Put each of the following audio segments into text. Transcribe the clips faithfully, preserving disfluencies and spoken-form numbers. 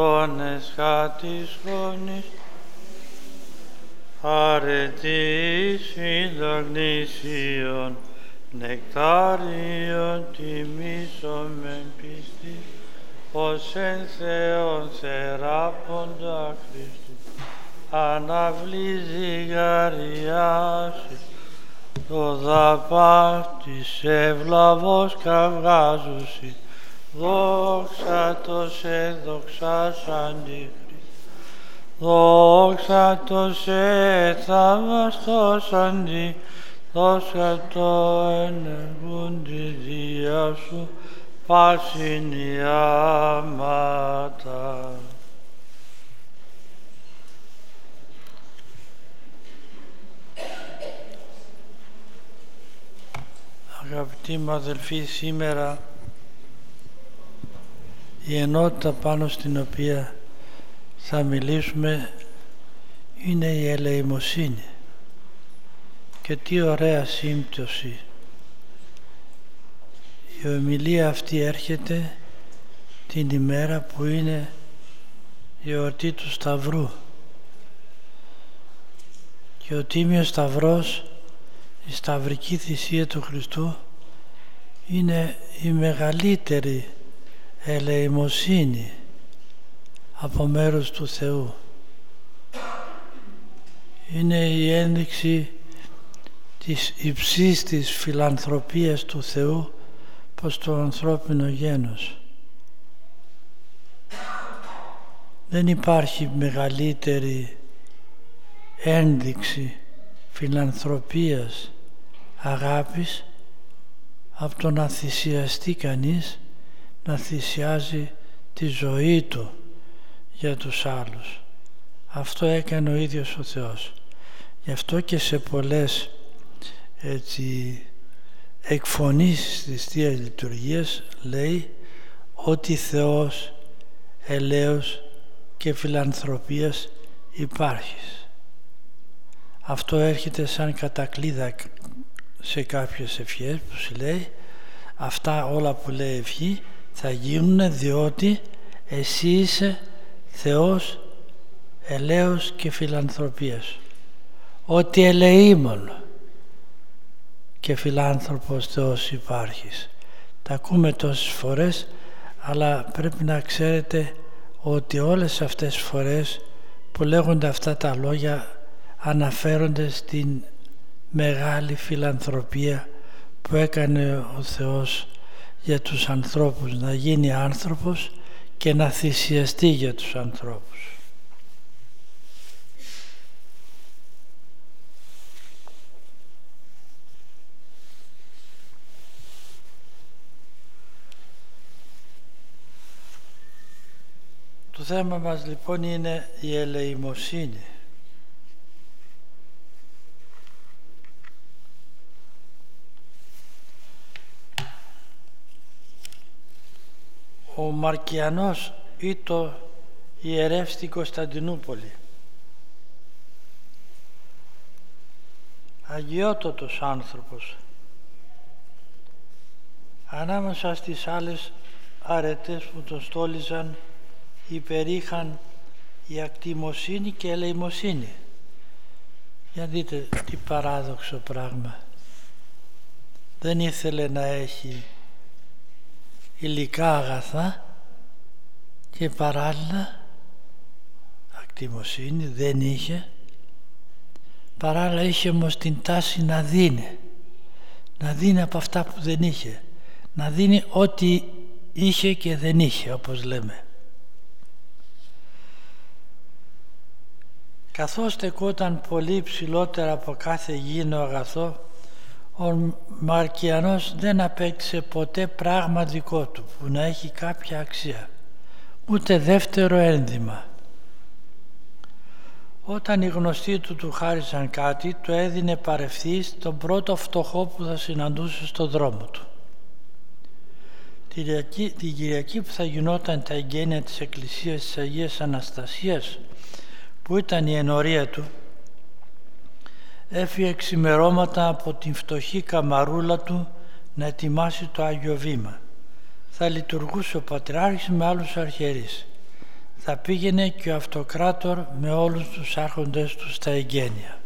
αγώνες χάτης χρόνης, αρετής φιλογνήσιον, νεκτάριον τιμήσομεν πίστη, ως εν Θεόν θεράποντα Χριστού, αναβλή ζυγαριάσει, το δαπά της ευλαβώς καυγάζουσι, δόξα το σε δοξάσαντι Χριστού, δόξα το σε θαυμαστώσαντι, δόξα το ενεργούντι διά σου, πάσιν η άματα. Αγαπητοί μου αδελφοί, σήμερα η ενότητα πάνω στην οποία θα μιλήσουμε είναι η ελεημοσύνη. Και τι ωραία σύμπτωση. Η ομιλία αυτή έρχεται την ημέρα που είναι η εορτή του Σταυρού. Και ο Τίμιος Σταυρός, η σταυρική θυσία του Χριστού, είναι η μεγαλύτερη ελεημοσύνη από μέρους του Θεού. Είναι η ένδειξη της υψίστης φιλανθρωπίας του Θεού προς το ανθρώπινο γένος. Δεν υπάρχει μεγαλύτερη ένδειξη φιλανθρωπίας, αγάπης, από το να θυσιαστεί κανείς, να θυσιάζει τη ζωή του για τους άλλους. Αυτό έκανε ο ίδιος ο Θεός. Γι' αυτό και σε πολλές έτσι, εκφωνήσεις της Θείας Λειτουργίας λέει ότι Θεός ελέος και φιλανθρωπίας υπάρχεις. Αυτό έρχεται σαν κατακλείδα σε κάποιες ευχές που λέει αυτά όλα που λέει ευχή θα γίνουν διότι εσύ είσαι Θεός ελέος και φιλανθρωπίας. Ότι ελεήμων και φιλάνθρωπος Θεός υπάρχεις. Τα ακούμε τόσες φορές, αλλά πρέπει να ξέρετε ότι όλες αυτές τις φορές που λέγονται αυτά τα λόγια αναφέρονται στην μεγάλη φιλανθρωπία που έκανε ο Θεός για τους ανθρώπους, να γίνει άνθρωπος και να θυσιαστεί για τους ανθρώπους. Το θέμα μας λοιπόν είναι η ελεημοσύνη. Ο Μαρκιανός ήτο ιερεύς στην Κωνσταντινούπολη. Αγιότατος άνθρωπος. Ανάμεσα στις άλλες αρετές που τον στόλιζαν υπερήχαν η ακτιμοσύνη και η ελεημοσύνη. Για δείτε τι παράδοξο πράγμα. Δεν ήθελε να έχει υλικά αγαθά και παράλληλα ακτιμοσύνη δεν είχε, παράλληλα είχε όμως την τάση να δίνει να δίνει από αυτά που δεν είχε, να δίνει ό,τι είχε και δεν είχε, όπως λέμε. Καθώς στεκόταν πολύ ψηλότερα από κάθε γήινο αγαθό, ο Μαρκιανός δεν απέκτησε ποτέ πράγμα δικό του που να έχει κάποια αξία, ούτε δεύτερο ένδυμα. Όταν οι γνωστοί του του χάρισαν κάτι, το έδινε παρευθύς τον πρώτο φτωχό που θα συναντούσε στον δρόμο του. Την Κυριακή, την Κυριακή που θα γινόταν τα εγγένεια της Εκκλησίας της Αγίας Αναστασίας, που ήταν η ενορία του, έφυγε ξημερώματα από την φτωχή καμαρούλα του να ετοιμάσει το Άγιο Βήμα. Θα λειτουργούσε ο Πατριάρχης με άλλους αρχιερείς. θα πήγαινε και ο αυτοκράτορ με όλους τους άρχοντες του στα εγγένεια.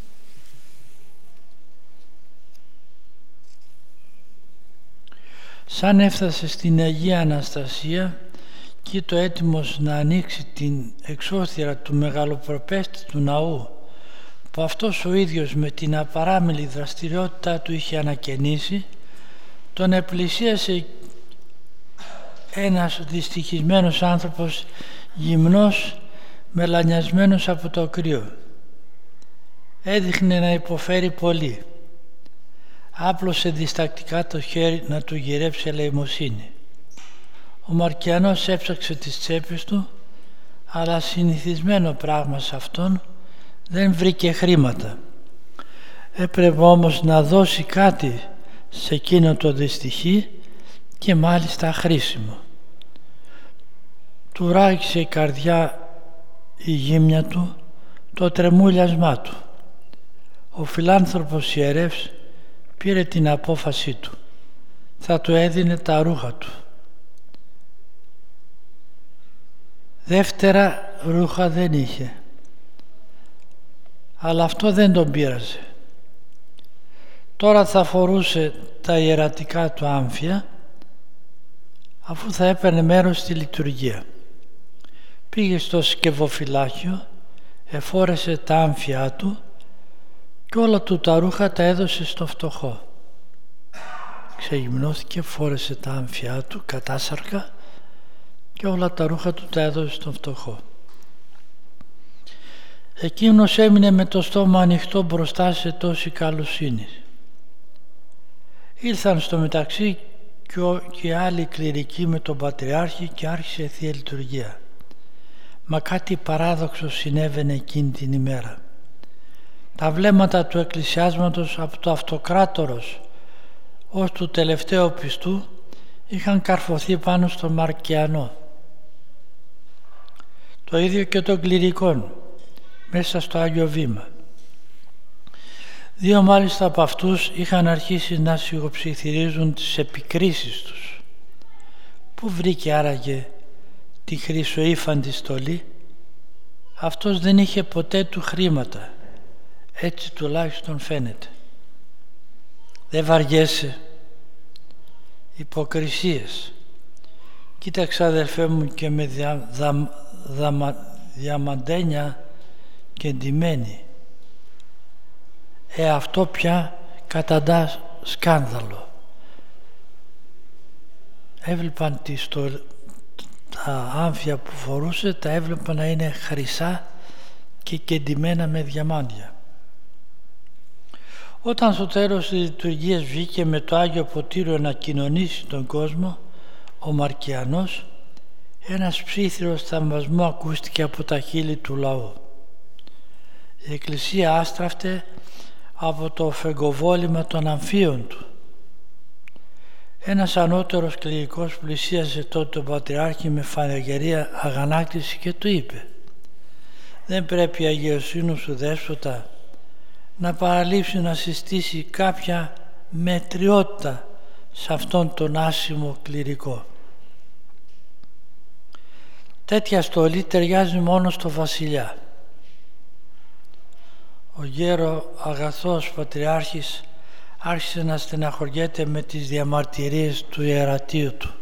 Σαν έφτασε στην Αγία Αναστασία και το έτοιμος να ανοίξει την εξώθυρα του μεγαλοπροπέστη του ναού, που αυτός ο ίδιος με την απαράμιλη δραστηριότητά του είχε ανακαινήσει, τον επλησίασε ένας δυστυχισμένος άνθρωπος, γυμνός, μελανιασμένος από το κρύο. Έδειχνε να υποφέρει πολύ. Άπλωσε διστακτικά το χέρι να του γυρέψει ελεημοσύνη. Ο Μαρκιανός έψαξε τις τσέπες του, αλλά συνηθισμένο πράγμα σε αυτόν, δεν βρήκε χρήματα. Έπρεπε όμως να δώσει κάτι σε εκείνο το δυστυχή και μάλιστα χρήσιμο. Του ράγισε η καρδιά η γύμνια του, το τρεμούλιασμά του. Ο φιλάνθρωπος ιερεύς πήρε την απόφασή του. Θα του έδινε τα ρούχα του. Δεύτερα ρούχα δεν είχε. Αλλά αυτό δεν τον πείραζε. Τώρα θα φορούσε τα ιερατικά του άμφια, αφού θα έπαιρνε μέρος στη λειτουργία. Πήγε στο σκευοφυλάκιο, εφόρεσε τα άμφια του και όλα του τα ρούχα τα έδωσε στο φτωχό. Ξεγυμνώθηκε, φόρεσε τα άμφια του κατάσαρκα και όλα τα ρούχα του τα έδωσε στον φτωχό. Εκείνος έμεινε με το στόμα ανοιχτό μπροστά σε τόση καλοσύνη. Ήλθαν στο μεταξύ και άλλοι κληρικοί με τον Πατριάρχη και άρχισε Θεία Λειτουργία. Μα κάτι παράδοξο συνέβαινε εκείνη την ημέρα. Τα βλέμματα του εκκλησιάσματος από το αυτοκράτορος ως του τελευταίου πιστού είχαν καρφωθεί πάνω στο Μαρκιανό. Το ίδιο και των κληρικών μέσα στο Άγιο Βήμα. Δύο μάλιστα από αυτούς είχαν αρχίσει να σιγοψιθυρίζουν τις επικρίσεις τους. Πού βρήκε άραγε τη χρυσοήφαντη στολή? Αυτός δεν είχε ποτέ του χρήματα. Έτσι τουλάχιστον φαίνεται. Δεν βαριέσαι? Υποκρισίες. Κοίταξε αδελφέ μου και με δια, δα, δα, διαμαντένια και εντυμένη. Ε, αυτό πια καταντά σκάνδαλο. Έβλεπαν τη στο, τα άμφια που φορούσε, τα έβλεπαν να είναι χρυσά και κεντυμένα με διαμάντια. Όταν στο τέλος της λειτουργίας βγήκε με το Άγιο Ποτήριο να κοινωνήσει τον κόσμο, ο Μαρκιανός, ένας ψήθυρος θαυμασμό ακούστηκε από τα χείλη του λαού. Η Εκκλησία άστραφτε από το φεγκοβόλημα των αμφίων του. Ένας ανώτερος κληρικός πλησίασε τότε τον Πατριάρχη με φανεγγερία αγανάκτηση και του είπε: «Δεν πρέπει η αγιοσύνη σου δέσποτα να παραλείψει να συστήσει κάποια μετριότητα σε αυτόν τον άσημο κληρικό. Τέτοια στολή ταιριάζει μόνο στο βασιλιά». Ο γέρο αγαθός Πατριάρχης άρχισε να στεναχωριέται με τις διαμαρτυρίες του ιερατείου του.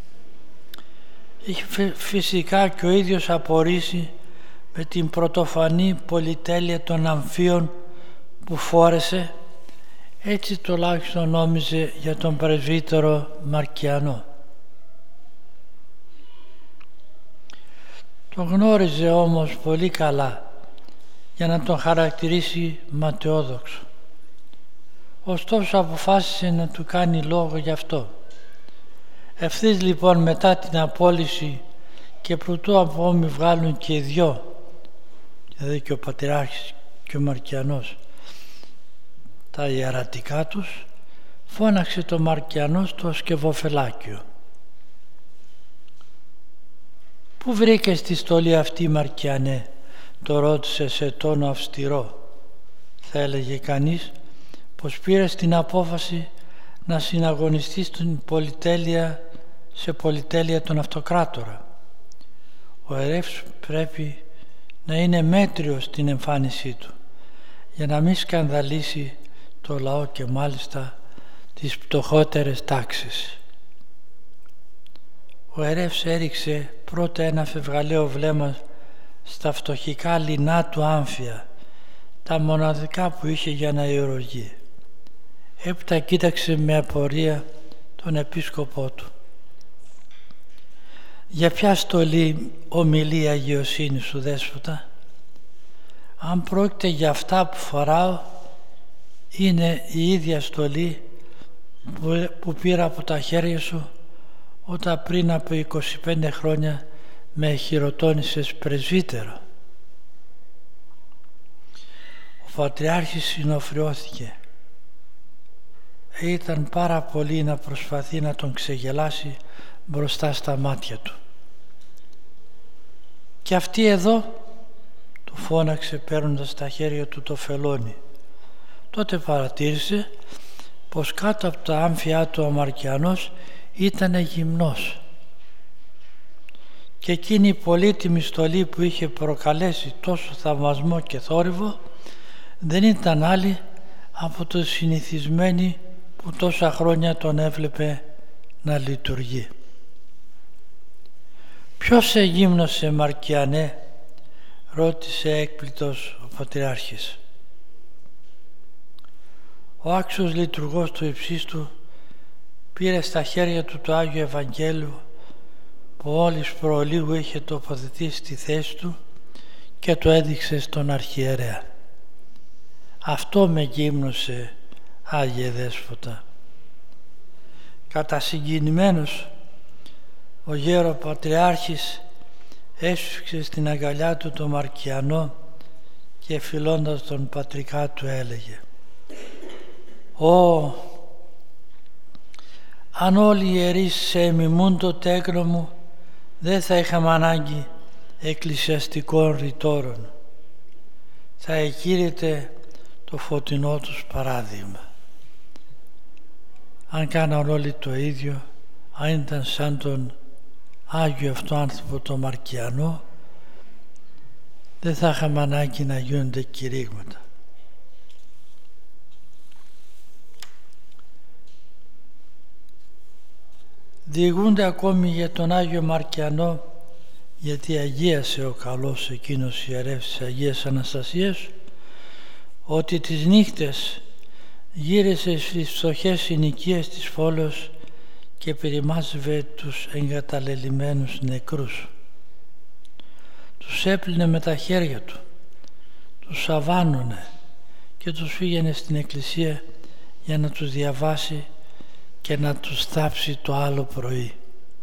Είχε φυσικά και ο ίδιος απορρίσει με την πρωτοφανή πολυτέλεια των αμφίων που φόρεσε, έτσι τουλάχιστον νόμιζε για τον πρεσβύτερο Μαρκιανό. Τον γνώριζε όμως πολύ καλά για να τον χαρακτηρίσει ματαιόδοξο. Ωστόσο αποφάσισε να του κάνει λόγο γι' αυτό. Ευθύς λοιπόν μετά την απόλυση και προτού απόμη βγάλουν και οι δυο, δηλαδή και ο Πατριάρχης και ο Μαρκιανός, τα ιερατικά τους, φώναξε το Μαρκιανό στο σκευοφελάκιο. «Πού βρήκες τη στολή αυτή, Μαρκιανέ?» το ρώτησε σε τόνο αυστηρό. Θα έλεγε κανείς πως πήρες την απόφαση να συναγωνιστείς στην πολυτέλεια, σε πολυτέλεια τον αυτοκράτορα. Ο ιερεύς πρέπει να είναι μέτριος στην εμφάνισή του, για να μην σκανδαλίσει το λαό και μάλιστα τις πτωχότερες τάξεις. Ο ιερεύς έριξε πρώτα ένα φευγαλαίο βλέμμα στα φτωχικά λινά του άμφια, τα μοναδικά που είχε για να ιερουργεί. Έπειτα κοίταξε με απορία τον επίσκοπό του. «Για ποια στολή ομιλεί η αγιοσύνη σου, δέσποτα? Αν πρόκειται για αυτά που φοράω, είναι η ίδια στολή που πήρα από τα χέρια σου όταν πριν από είκοσι πέντε χρόνια με χειροτώνησες πρεσβύτερο». Ο Πατριάρχης συνοφριώθηκε. Ήταν πάρα πολύ να προσπαθεί να τον ξεγελάσει μπροστά στα μάτια του. «Και αυτή εδώ», του φώναξε παίρνοντας τα χέρια του το φελόνι. Τότε παρατήρησε πως κάτω από τα άμφια του ο Μαρκιανός ήταν γυμνός και εκείνη η πολύτιμη στολή που είχε προκαλέσει τόσο θαυμασμό και θόρυβο δεν ήταν άλλη από το συνηθισμένη που τόσα χρόνια τον έβλεπε να λειτουργεί. «Ποιος σε γύμνωσε, Μαρκιανέ?» ρώτησε έκπληκτος ο Πατριάρχης. Ο άξιος λειτουργός του υψίστου πήρε στα χέρια του το Άγιο Ευαγγέλιο που όλης προλίγου είχε τοποθετήσει στη θέση του και το έδειξε στον αρχιερέα. «Αυτό με γύμνωσε, Άγιε Δέσποτα». Κατασυγκινημένος, ο γέρο Πατριάρχης έσφιξε στην αγκαλιά του τον Μαρκιανό και φιλώντας τον πατρικά του έλεγε: «Ω, αν όλοι οι ιερείς σε εμιμούν το τέκνο μου, δεν θα είχαμε ανάγκη εκκλησιαστικών ρητόρων. Θα εκείρεται το φωτεινό τους παράδειγμα. Αν κάναν όλοι το ίδιο, αν ήταν σαν τον Άγιο αυτό άνθρωπο το Μαρκιανό, δεν θα είχαμε ανάγκη να γίνονται κηρύγματα». Διηγούνται ακόμη για τον Άγιο Μαρκιανό, γιατί αγίασε ο καλός εκείνος ιερεύς της Αγίας Αναστασίας, ότι τις νύχτες γύρισε στις φτωχές συνοικίες της πόλεως και περιμάζευε τους εγκαταλελειμμένους νεκρούς. Τους έπλυνε με τα χέρια του, τους σαβάνωνε και τους πήγαινε στην εκκλησία για να τους διαβάσει και να τους θάψει το άλλο πρωί.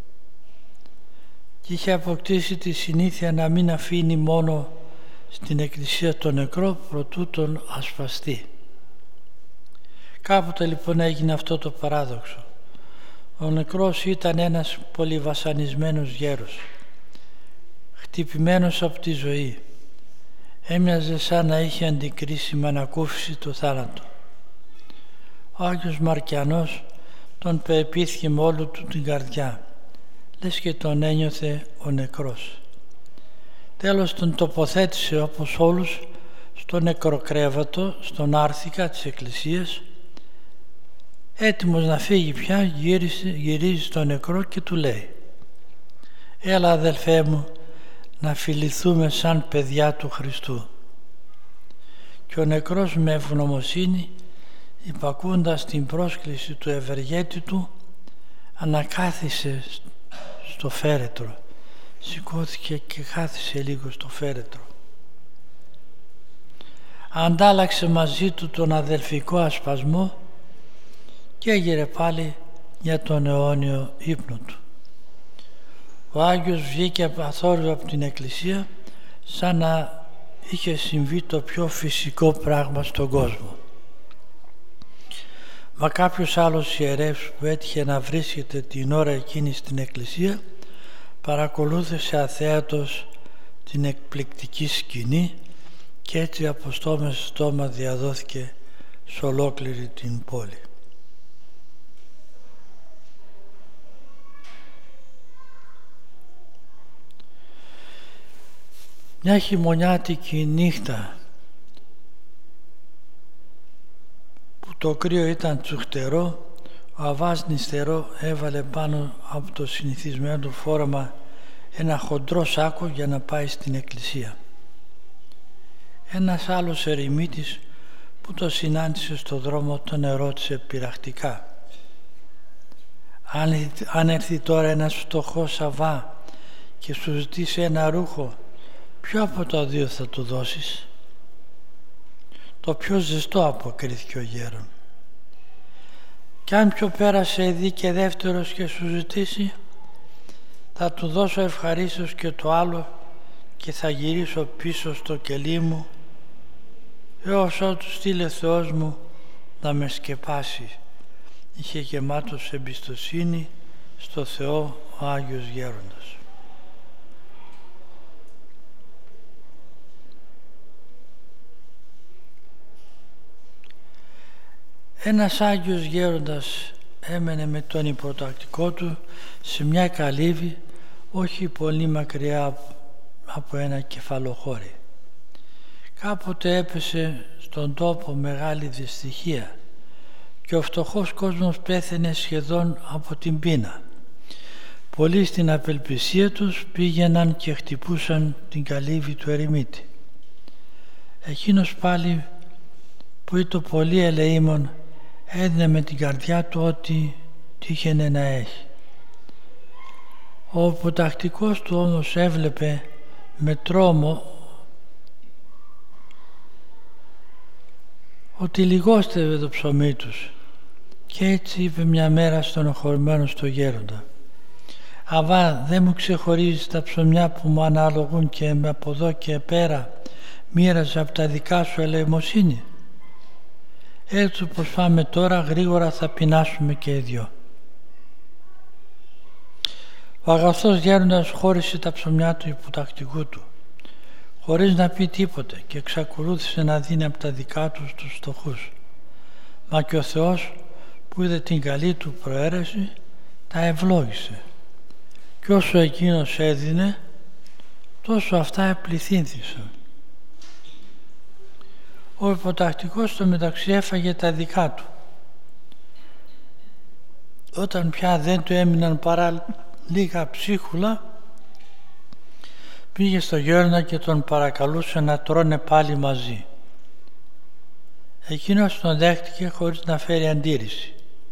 Και είχε αποκτήσει τη συνήθεια να μην αφήνει μόνο στην εκκλησία τον νεκρό προτού τον ασπαστεί. Κάποτε λοιπόν έγινε αυτό το παράδοξο. Ο νεκρός ήταν ένας πολυβασανισμένος γέρος, χτυπημένος από τη ζωή. Έμοιαζε σαν να είχε αντικρίσει με ανακούφιση το θάνατο. Ο Άγιος Μαρκιανός τον πεεπίθηκε με όλη του την καρδιά, λες και τον ένιωθε ο νεκρός. Τέλος τον τοποθέτησε όπως όλους στο νεκροκρέβατο, στον άρθικα της εκκλησίας. Έτοιμος να φύγει πια, γύρισε, γυρίζει στο νεκρό και του λέει: «Έλα αδελφέ μου, να φιληθούμε σαν παιδιά του Χριστού». Και ο νεκρός με ευγνωμοσύνη, υπακούντας την πρόσκληση του ευεργέτη του, ανακάθισε στο φέρετρο, σηκώθηκε και κάθισε λίγο στο φέρετρο. Αντάλλαξε μαζί του τον αδελφικό ασπασμό και έγειρε πάλι για τον αιώνιο ύπνο του. Ο Άγιος βγήκε αθόρυβα από την εκκλησία σαν να είχε συμβεί το πιο φυσικό πράγμα στον κόσμο. Μα κάποιος άλλος ιερεύς που έτυχε να βρίσκεται την ώρα εκείνη στην εκκλησία παρακολούθησε αθέατος την εκπληκτική σκηνή και έτσι από στόμα σε στόμα διαδόθηκε σε ολόκληρη την πόλη. Μια χειμωνιάτικη νύχτα που το κρύο ήταν τσουχτερό, ο Αβάς νηστερό έβαλε πάνω από το συνηθισμένο του φόρεμα ένα χοντρό σάκο για να πάει στην εκκλησία. Ένας άλλος ερημίτης που το συνάντησε στο δρόμο τον ερώτησε πειραχτικά: αν, αν έρθει τώρα ένας φτωχός Αβά και σου ζητήσει ένα ρούχο, ποιο από τα δύο θα του δώσεις? Το πιο ζεστό, αποκρίθηκε ο γέρον. Κι αν πιο πέρασε δει και δεύτερος και σου ζητήσει, θα του δώσω ευχαρίστως και το άλλο και θα γυρίσω πίσω στο κελί μου έως ότου στείλε Θεός μου να με σκεπάσει. Είχε γεμάτος εμπιστοσύνη στο Θεό ο Άγιος Γέροντας. Ένας Άγιος Γέροντας έμενε με τον υποτακτικό του σε μια καλύβη όχι πολύ μακριά από ένα κεφαλοχώρι. Κάποτε έπεσε στον τόπο μεγάλη δυστυχία και ο φτωχός κόσμος πέθαινε σχεδόν από την πείνα. Πολλοί στην απελπισία τους πήγαιναν και χτυπούσαν την καλύβη του ερημίτη. Εκείνος πάλι που ήταν πολύ ελεήμων έδινε με την καρδιά του ό,τι τύχαινε να έχει. Ο υποτακτικός του όμως έβλεπε με τρόμο ότι λιγόστευε το ψωμί τους και έτσι είπε μια μέρα στενοχωρημένο στο γέροντα: «Αβά, δεν μου ξεχωρίζεις τα ψωμιά που μου αναλογούν και με από εδώ και πέρα μοίραζε από τα δικά σου ελεημοσύνη? Έτσι όπως πάμε τώρα, γρήγορα θα πεινάσουμε και οι δυο». Ο αγαθός γέροντας χώρισε τα ψωμιά του υποτακτικού του χωρίς να πει τίποτε και εξακολούθησε να δίνει από τα δικά του στους φτωχούς. Μα και ο Θεός που είδε την καλή του προαίρεση τα ευλόγησε και όσο εκείνος έδινε τόσο αυτά επληθύνθησαν. Ο υποτακτικός στο μεταξύ έφαγε τα δικά του. Όταν πια δεν του έμειναν παρά λίγα ψίχουλα, πήγε στο γέροντα και τον παρακαλούσε να τρώνε πάλι μαζί. Εκείνος τον δέχτηκε χωρίς να φέρει αντίρρηση.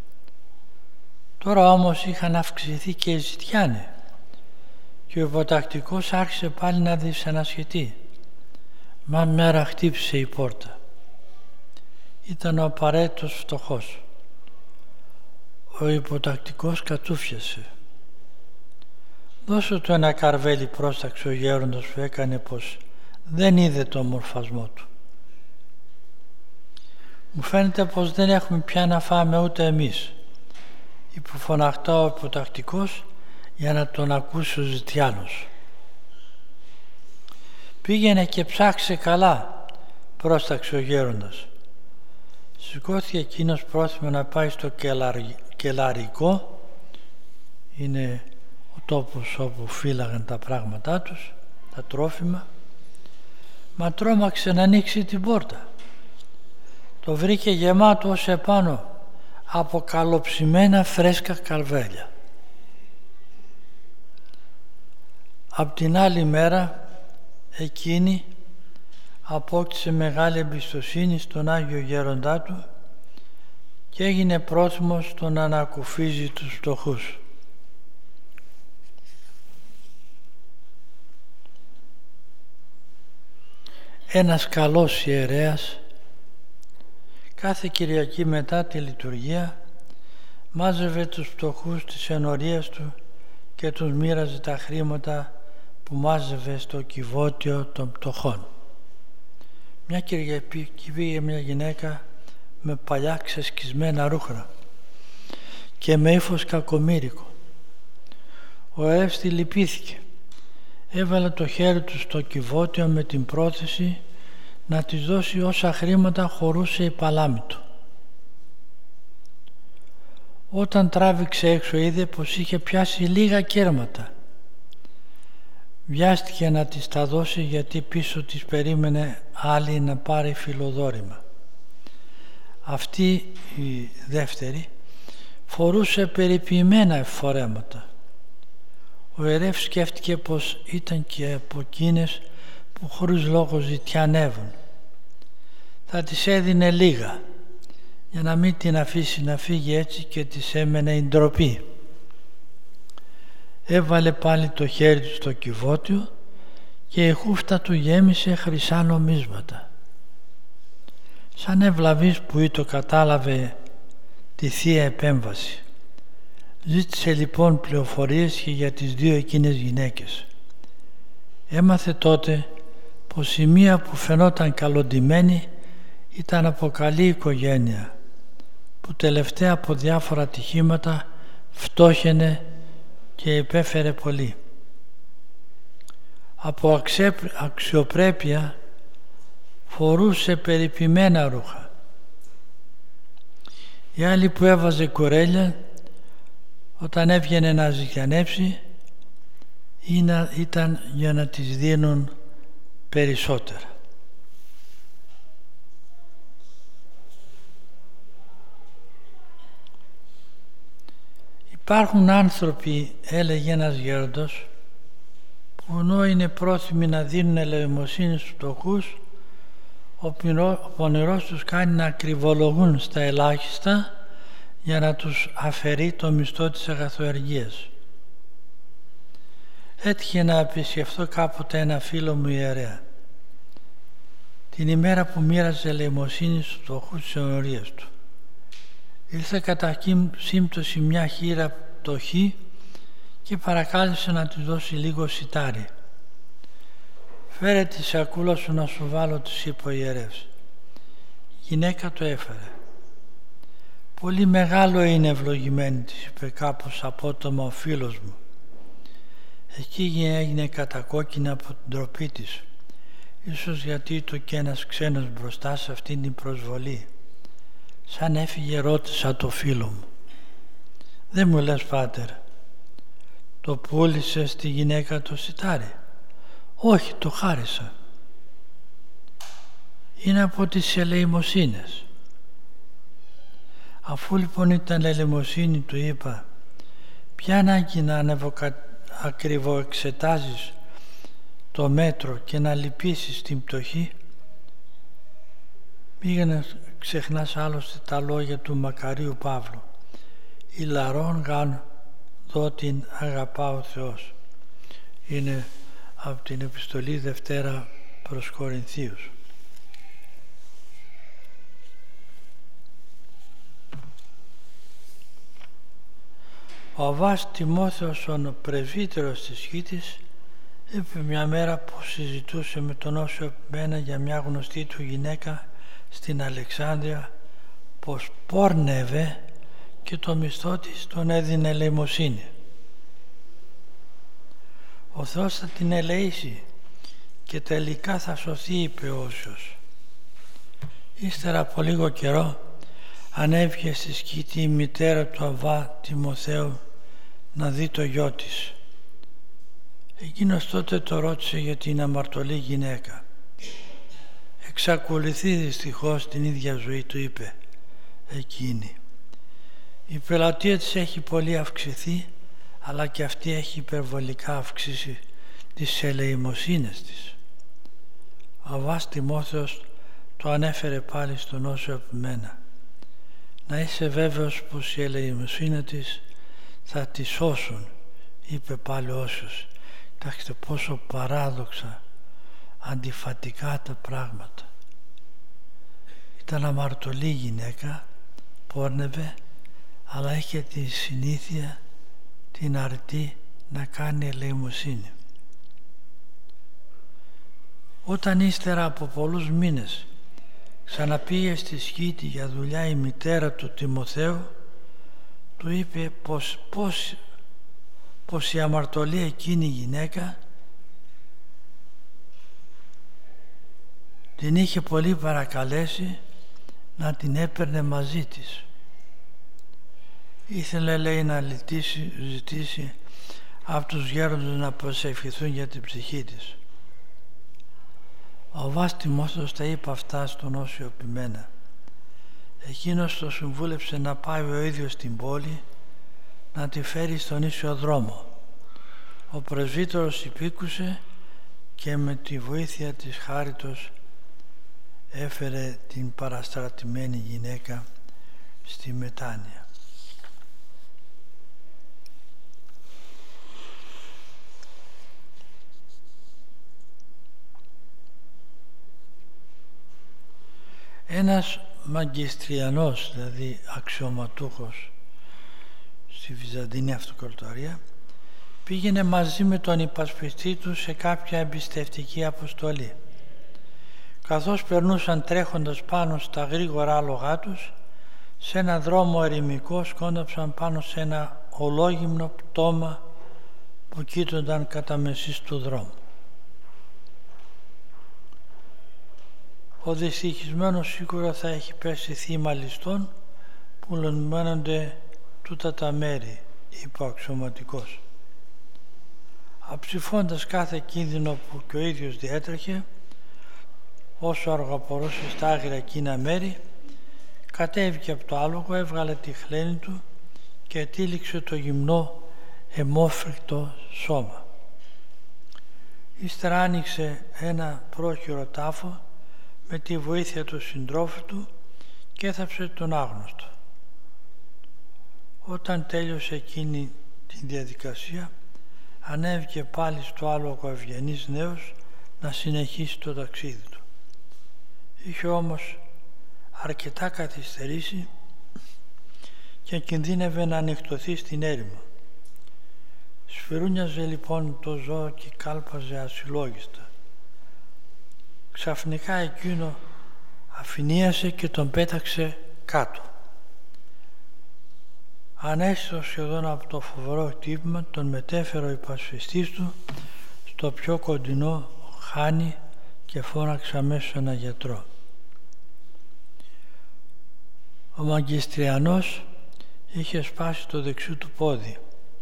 Τώρα όμως είχαν αυξηθεί και οι ζητιάνοι και ο υποτακτικός άρχισε πάλι να δυσανασχετεί. Μα μέρα χτύπησε η πόρτα. Ήταν ο απαραίτητος φτωχός. Ο υποτακτικός κατούφιασε. «Δώσε του ένα καρβέλι», πρόσταξε ο γέροντας που έκανε πως δεν είδε το μορφασμό του. «Μου φαίνεται πως δεν έχουμε πια να φάμε ούτε εμείς», είπε φωναχτά ο υποτακτικός για να τον ακούσει ο ζητιάνος. «Πήγαινε και ψάξε καλά», πρόσταξε ο γέροντας. Σηκώθηκε εκείνος πρόθυμο να πάει στο κελαρι... κελαρικό, είναι ο τόπος όπου φύλαγαν τα πράγματά τους, τα τρόφιμα, μα τρόμαξε να ανοίξει την πόρτα. Το βρήκε γεμάτο ως επάνω από καλοψημένα φρέσκα καρβέλια. Απ' την άλλη μέρα εκείνη απόκτησε μεγάλη εμπιστοσύνη στον Άγιο Γέροντά του και έγινε πρόθυμος στο να ανακουφίζει τους φτωχούς. Ένας καλός ιερέας κάθε Κυριακή μετά τη λειτουργία μάζευε τους φτωχούς της ενορίας του και τους μοίραζε τα χρήματα που μάζευε στο κυβότιο των πτωχών. Μια Κυριακή πήγε μια γυναίκα με παλιά ξεσκισμένα ρούχα και με ύφος κακομοίρικο. Ο ιερεύς τη λυπήθηκε. Έβαλε το χέρι του στο κυβότιο με την πρόθεση να της δώσει όσα χρήματα χωρούσε η παλάμη του. Όταν τράβηξε έξω είδε πως είχε πιάσει λίγα κέρματα. Βιάστηκε να της τα δώσει γιατί πίσω της περίμενε άλλη να πάρει φιλοδόρημα. Αυτή η δεύτερη φορούσε περιποιημένα εφορέματα. Ο ιερεύς σκέφτηκε πως ήταν και από εκείνες που χωρίς λόγο ζητιανεύουν. Θα της έδινε λίγα για να μην την αφήσει να φύγει έτσι και της έμενε η ντροπή. Έβαλε πάλι το χέρι του στο κυβότιο και η χούφτα του γέμισε χρυσά νομίσματα. Σαν ευλαβής που ή το κατάλαβε τη Θεία Επέμβαση. Ζήτησε λοιπόν πληροφορίες και για τις δύο εκείνες γυναίκες. Έμαθε τότε πως η μία που φαινόταν καλοντυμένη ήταν από καλή οικογένεια, που τελευταία από διάφορα ατυχήματα φτώχαινε και υπέφερε πολύ. Από αξιοπρέπεια φορούσε περιποιημένα ρούχα. Η άλλη που έβαζε κουρέλια όταν έβγαινε να ζητιανέψει ήταν για να της δίνουν περισσότερα. Υπάρχουν άνθρωποι, έλεγε ένας γέροντος, που ενώ είναι πρόθυμοι να δίνουν ελεημοσύνη στους φτωχούς, ο πονηρός τους κάνει να ακριβολογούν στα ελάχιστα για να τους αφαιρεί το μισθό της αγαθοεργίας. Έτυχε να επισκεφθώ κάποτε ένα φίλο μου ιερέα, την ημέρα που μοίραζε ελεημοσύνη στους φτωχούς της ενορίας του. Ήρθε κατά σύμπτωση μια χήρα πτωχή και παρακάλεσε να της δώσει λίγο σιτάρι. «Φέρε τη σακούλα σου να σου βάλω», της είπε ο ιερεύς. Η γυναίκα το έφερε. «Πολύ μεγάλο είναι ευλογημένη», της είπε κάπως απότομα ο φίλος μου. Εκεί έγινε κατακόκκινη από την ντροπή της, ίσως γιατί το και ένας ξένος μπροστά σε αυτήν την προσβολή. Σαν έφυγε ρώτησα το φίλο μου, «Δεν μου λες, πάτερ, το πούλησε στη γυναίκα το σιτάρι?» «Όχι, το χάρισα». «Είναι από τις ελεημοσύνες». Αφού λοιπόν ήταν ελεημοσύνη, του είπα, «Ποια ανάγκη να ακριβοεξετάζεις το μέτρο και να λυπήσεις την πτωχή?» Μη ξεχνάς άλλωστε τα λόγια του Μακαρίου Παύλου, «Η λαρών γαν δω την αγαπά ο Θεός». Είναι από την επιστολή Δευτέρα προς Κορινθίους. Ο Αββάς Τιμόθεος, ο πρεσβύτερος της Χίτης, είπε μια μέρα που συζητούσε με τον Όσιο Πένα για μια γνωστή του γυναίκα στην Αλεξάνδρεια πως πόρνευε και το μισθό της τον έδινε ελεημοσύνη. «Ο Θεός θα την ελεήσει και τελικά θα σωθεί», είπε ο Όσιος. Ύστερα από λίγο καιρό ανέβηκε στη σκήτη η μητέρα του Αββά Τιμοθέου να δει το γιο της. Εκείνος τότε το ρώτησε για την αμαρτωλή γυναίκα. «Εξακολουθεί δυστυχώς την ίδια ζωή», του είπε εκείνη. «Η πελατεία της έχει πολύ αυξηθεί, αλλά και αυτή έχει υπερβολικά αυξήσει τις ελεημοσύνες της». Ο Αββάς Τιμόθεος το ανέφερε πάλι στον Όσιο Επιμένα. «Να είσαι βέβαιος πως η ελεημοσύνη της θα τη σώσουν», είπε πάλι ο Όσιος. Κοιτάξτε πόσο παράδοξα, αντιφατικά τα πράγματα. Ήταν αμαρτωλή γυναίκα, πόρνευε, αλλά είχε τη συνήθεια, την αρτή να κάνει ελεημοσύνη. Όταν ύστερα από πολλούς μήνες ξαναπήγε στη Σκήτη για δουλειά η μητέρα του Τιμοθέου, του είπε πως, πως, πως η αμαρτωλή εκείνη η γυναίκα την είχε πολύ παρακαλέσει να την έπαιρνε μαζί της. Ήθελε, λέει, να ζητήσει, ζητήσει από τους γέροντες να προσευχηθούν για την ψυχή της. Ο Βάστιμος τα είπε αυτά στον Όσιο Ποιμένα. Εκείνος το συμβούλεψε να πάει ο ίδιος στην πόλη να τη φέρει στον ίσιο δρόμο. Ο πρεσβύτερος υπήκουσε και με τη βοήθεια της χάριτος έφερε την παραστρατημένη γυναίκα στη μετάνοια. Ένας μαγκιστριανός, δηλαδή αξιωματούχος στη Βυζαντινή Αυτοκρατορία, πήγαινε μαζί με τον υπασπιστή του σε κάποια εμπιστευτική αποστολή. Καθώς περνούσαν τρέχοντας πάνω στα γρήγορα άλογά τους, σε ένα δρόμο ερημικό σκόνταψαν πάνω σε ένα ολόγυμνο πτώμα που κοίτονταν κατά μεσής του δρόμου. Ο δυστυχισμένος σίγουρα θα έχει πέσει θύμα ληστών που λονμένονται τούτα τα μέρη, είπε ο αξιωματικός. Αψηφώντας κάθε κίνδυνο που και ο ίδιος διέτρεχε, όσο αργαπορούσε στα άγρια εκείνα μέρη, κατέβηκε από το άλογο, έβγαλε τη χλένη του και τύλιξε το γυμνό αιμόφρικτο σώμα. Ύστερα άνοιξε ένα πρόχειρο τάφο με τη βοήθεια του συντρόφου του και έθαψε τον άγνωστο. Όταν τέλειωσε εκείνη τη διαδικασία, ανέβηκε πάλι στο άλογο ευγενής νέος να συνεχίσει το ταξίδι του. Είχε όμως αρκετά καθυστερήσει και κινδύνευε να ανοιχτωθεί στην έρημο. Σφυρούνιαζε λοιπόν το ζώο και κάλπαζε ασυλλόγιστα. Ξαφνικά εκείνο αφηνίασε και τον πέταξε κάτω. Ανέστητος σχεδόν από το φοβερό χτύπημα, τον μετέφερε ο υπασπιστής του στο πιο κοντινό χάνι και φώναξε αμέσως ένα γιατρό. Ο Μαγκιστριανός είχε σπάσει το δεξιού του πόδι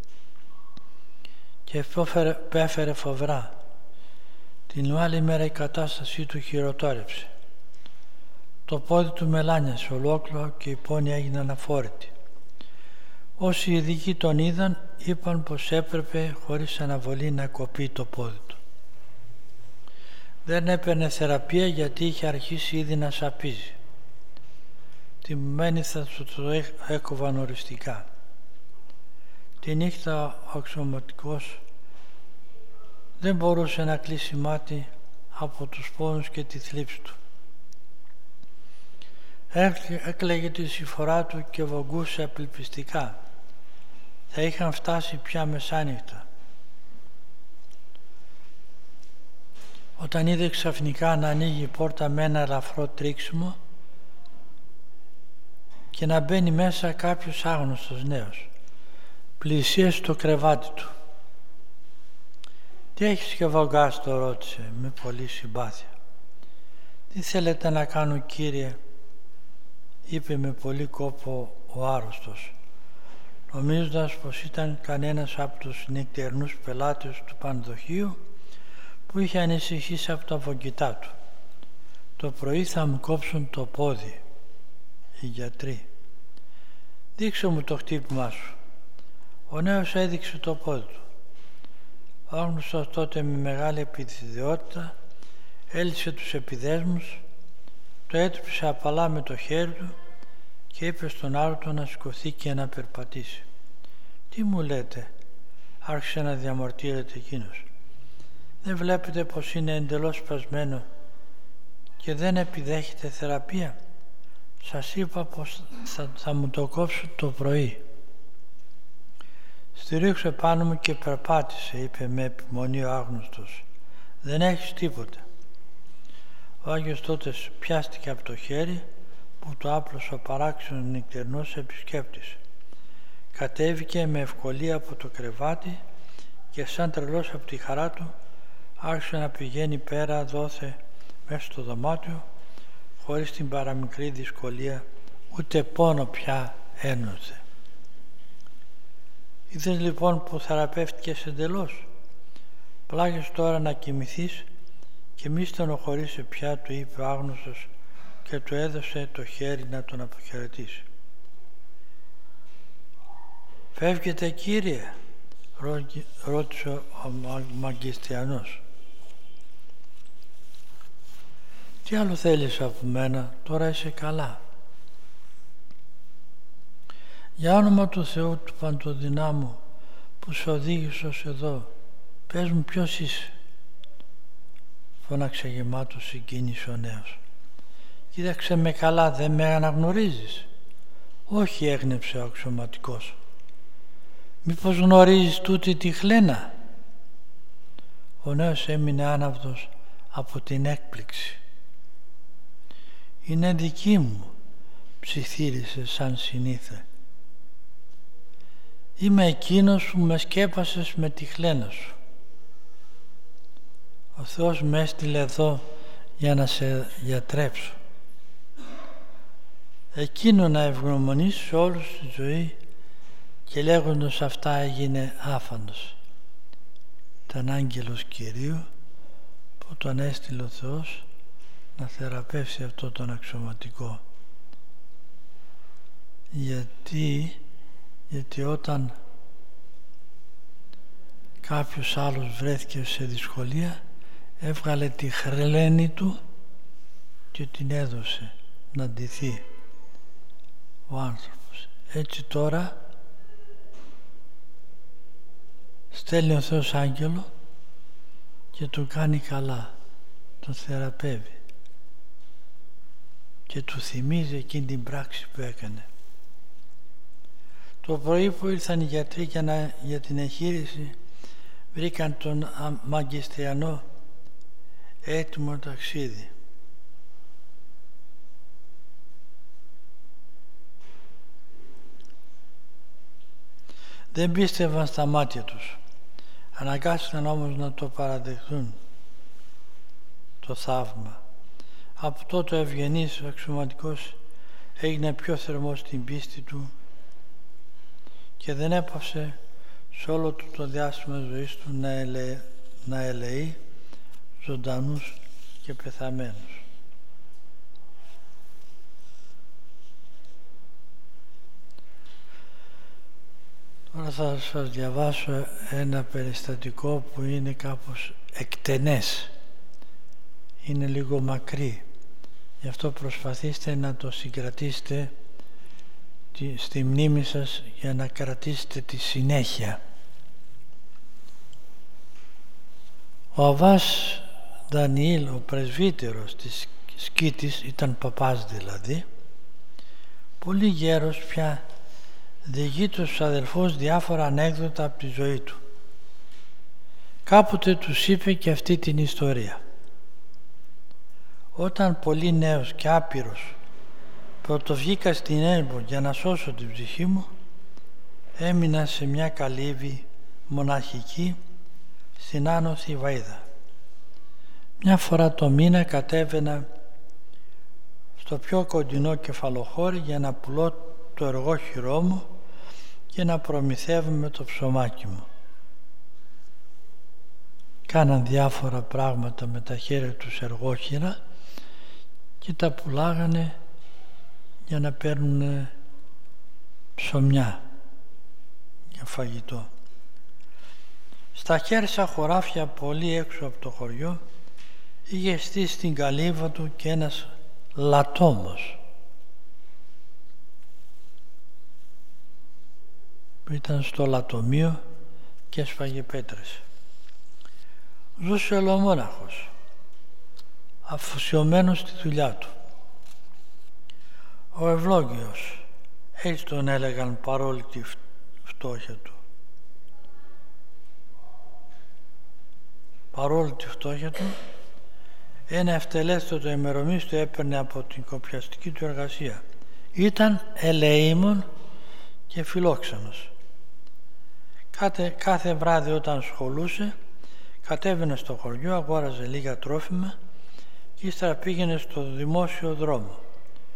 και πέφερε φοβερά. Την άλλη μέρα η κατάστασή του χειροτόρεψε. Το πόδι του μελάνιασε ολόκληρο και οι πόνοι έγιναν αφόρητοι. Όσοι ειδικοί τον είδαν, είπαν πως έπρεπε χωρίς αναβολή να κοπεί το πόδι του. Δεν έπαιρνε θεραπεία γιατί είχε αρχίσει ήδη να σαπίζει. Την μένη θα του το έκοβαν οριστικά. Τη νύχτα ο αξιωματικός δεν μπορούσε να κλείσει μάτι από τους πόνους και τη θλίψη του. Έκλαιγε τη συμφορά του και βογκούσε απελπιστικά. Θα είχαν φτάσει πια μεσάνυχτα. Όταν είδε ξαφνικά να ανοίγει η πόρτα με ένα ελαφρό τρίξιμο και να μπαίνει μέσα κάποιος άγνωστος νέος, πλησίασε στο κρεβάτι του. «Τι έχεις και βογκάς?» το ρώτησε με πολύ συμπάθεια. «Τι θέλετε να κάνω, κύριε?» είπε με πολύ κόπο ο άρρωστος, νομίζοντας πως ήταν κανένας από τους νυχτερινούς πελάτες του πανδοχείου που είχε ανησυχήσει από τα βογγητά του. «Το πρωί θα μου κόψουν το πόδι οι γιατροί». «Δείξε μου το χτύπημά σου». Ο νέος έδειξε το πόδι του. Ο άγνωστος τότε με μεγάλη επιθυδιότητα έλυσε τους επιδέσμους, το έτριψε απαλά με το χέρι του και είπε στον άρρωστο να σηκωθεί και να περπατήσει. «Τι μου λέτε?» άρχισε να διαμαρτύρεται εκείνος. «Δεν βλέπετε πως είναι εντελώς σπασμένο και δεν επιδέχεται θεραπεία? Σας είπα πως θα, θα μου το κόψω το πρωί». «Στηρίξε πάνω μου και περπάτησε», είπε με επιμονή ο άγνωστος. «Δεν έχεις τίποτα». Ο Άγιος τότε πιάστηκε από το χέρι που το άπλωσε ο παράξενος νυχτερινός επισκέπτης. Κατέβηκε με ευκολία από το κρεβάτι και σαν τρελός από τη χαρά του άρχισε να πηγαίνει πέρα δόθε μέσα στο δωμάτιο χωρίς την παραμικρή δυσκολία, ούτε πόνο πια ένωσε. Είδες λοιπόν που θεραπεύτηκες εντελώς. Πλάγες τώρα να κοιμηθείς και μη στενοχωρείσαι πια, του είπε ο άγνωστος και του έδωσε το χέρι να τον αποχαιρετήσει. «Φεύγετε, κύριε?» ρώτησε ο Μαγκιστιανός. «Τι άλλο θέλεις από μένα, τώρα είσαι καλά. Για όνομα του Θεού του Παντοδυνάμου που σε οδήγησε ως εδώ, πες μου ποιος είσαι?» φώναξε γεμάτος συγκίνηση ο νέος. «Κοίταξε με καλά, δεν με αναγνωρίζεις?» «Όχι», έγνεψε ο αξιωματικός. «Μήπως γνωρίζεις τούτη τη Χλένα?» Ο νέος έμεινε άναυδος από την έκπληξη. «Είναι δική μου», ψιθύρισε σαν συνήθε. «Είμαι εκείνος που με σκέπασες με τη Χλένα σου. Ο Θεός με έστειλε εδώ για να σε γιατρέψω. Εκείνο να ευγνωμονείς σε όλους τη ζωή». Και λέγοντας αυτά έγινε άφαντος. Ήταν άγγελος Κυρίου που τον έστειλε ο Θεός να θεραπεύσει αυτό τον αξιωματικό. Γιατί, γιατί όταν κάποιος άλλος βρέθηκε σε δυσκολία, έβγαλε τη χρελένη του και την έδωσε να ντυθεί ο άνθρωπος. Έτσι τώρα στέλνει ο Θεός άγγελο και του κάνει καλά, τον θεραπεύει και του θυμίζει εκείνη την πράξη που έκανε. Το πρωί που ήρθαν οι γιατροί για, να, για την εγχείρηση, βρήκαν τον Μαγκιστιανό έτοιμο ταξίδι. Δεν πίστευαν στα μάτια τους. Αναγκάστηκαν όμως να το παραδεχθούν το θαύμα. Από τότε ο ευγενής ο αξιωματικός έγινε πιο θερμός στην πίστη του και δεν έπαυσε σε όλο του το διάστημα ζωής του να, ελε... να ελεεί ζωντανούς και πεθαμένους. Τώρα θα σας διαβάσω ένα περιστατικό που είναι κάπως εκτενές. Είναι λίγο μακρύ. Γι' αυτό προσπαθήστε να το συγκρατήσετε στη μνήμη σας για να κρατήσετε τη συνέχεια. Ο Αββάς Δανιήλ, ο πρεσβύτερος της Σκήτης, ήταν παπάς δηλαδή, πολύ γέρος πια, διηγεί τους αδελφούς διάφορα ανέκδοτα από τη ζωή του. Κάποτε τους είπε και αυτή την ιστορία. Όταν πολύ νέος και άπειρος πρωτοβγήκα στην Έλμπο για να σώσω την ψυχή μου, έμεινα σε μια καλύβη μοναχική στην άνωθη Βαΐδα. Μια φορά το μήνα κατέβαινα στο πιο κοντινό κεφαλοχώρι για να πουλώ το εργόχειρό μου και να προμηθεύουμε το ψωμάκι μου. Κάναν διάφορα πράγματα με τα χέρια τους εργόχειρα και τα πουλάγανε για να παίρνουν ψωμιά για φαγητό. Στα χέρια χωράφια πολύ έξω από το χωριό είχε στήσει στην καλύβα του και ένας λατόμος που ήταν στο λατομείο και έσφαγε πέτρες. Ζούσε ολομόναχος, αφοσιωμένος στη δουλειά του. Ο ευλόγιος, έτσι τον έλεγαν παρόλη τη φτώχεια του. Παρόλη τη φτώχεια του, ένα ευτελέστατο ημερομίσθιο του έπαιρνε από την κοπιαστική του εργασία. Ήταν ελεήμων και φιλόξενος. Κάθε, κάθε βράδυ όταν σχολούσε, κατέβαινε στο χωριό, αγόραζε λίγα τρόφιμα και ύστερα πήγαινε στο δημόσιο δρόμο.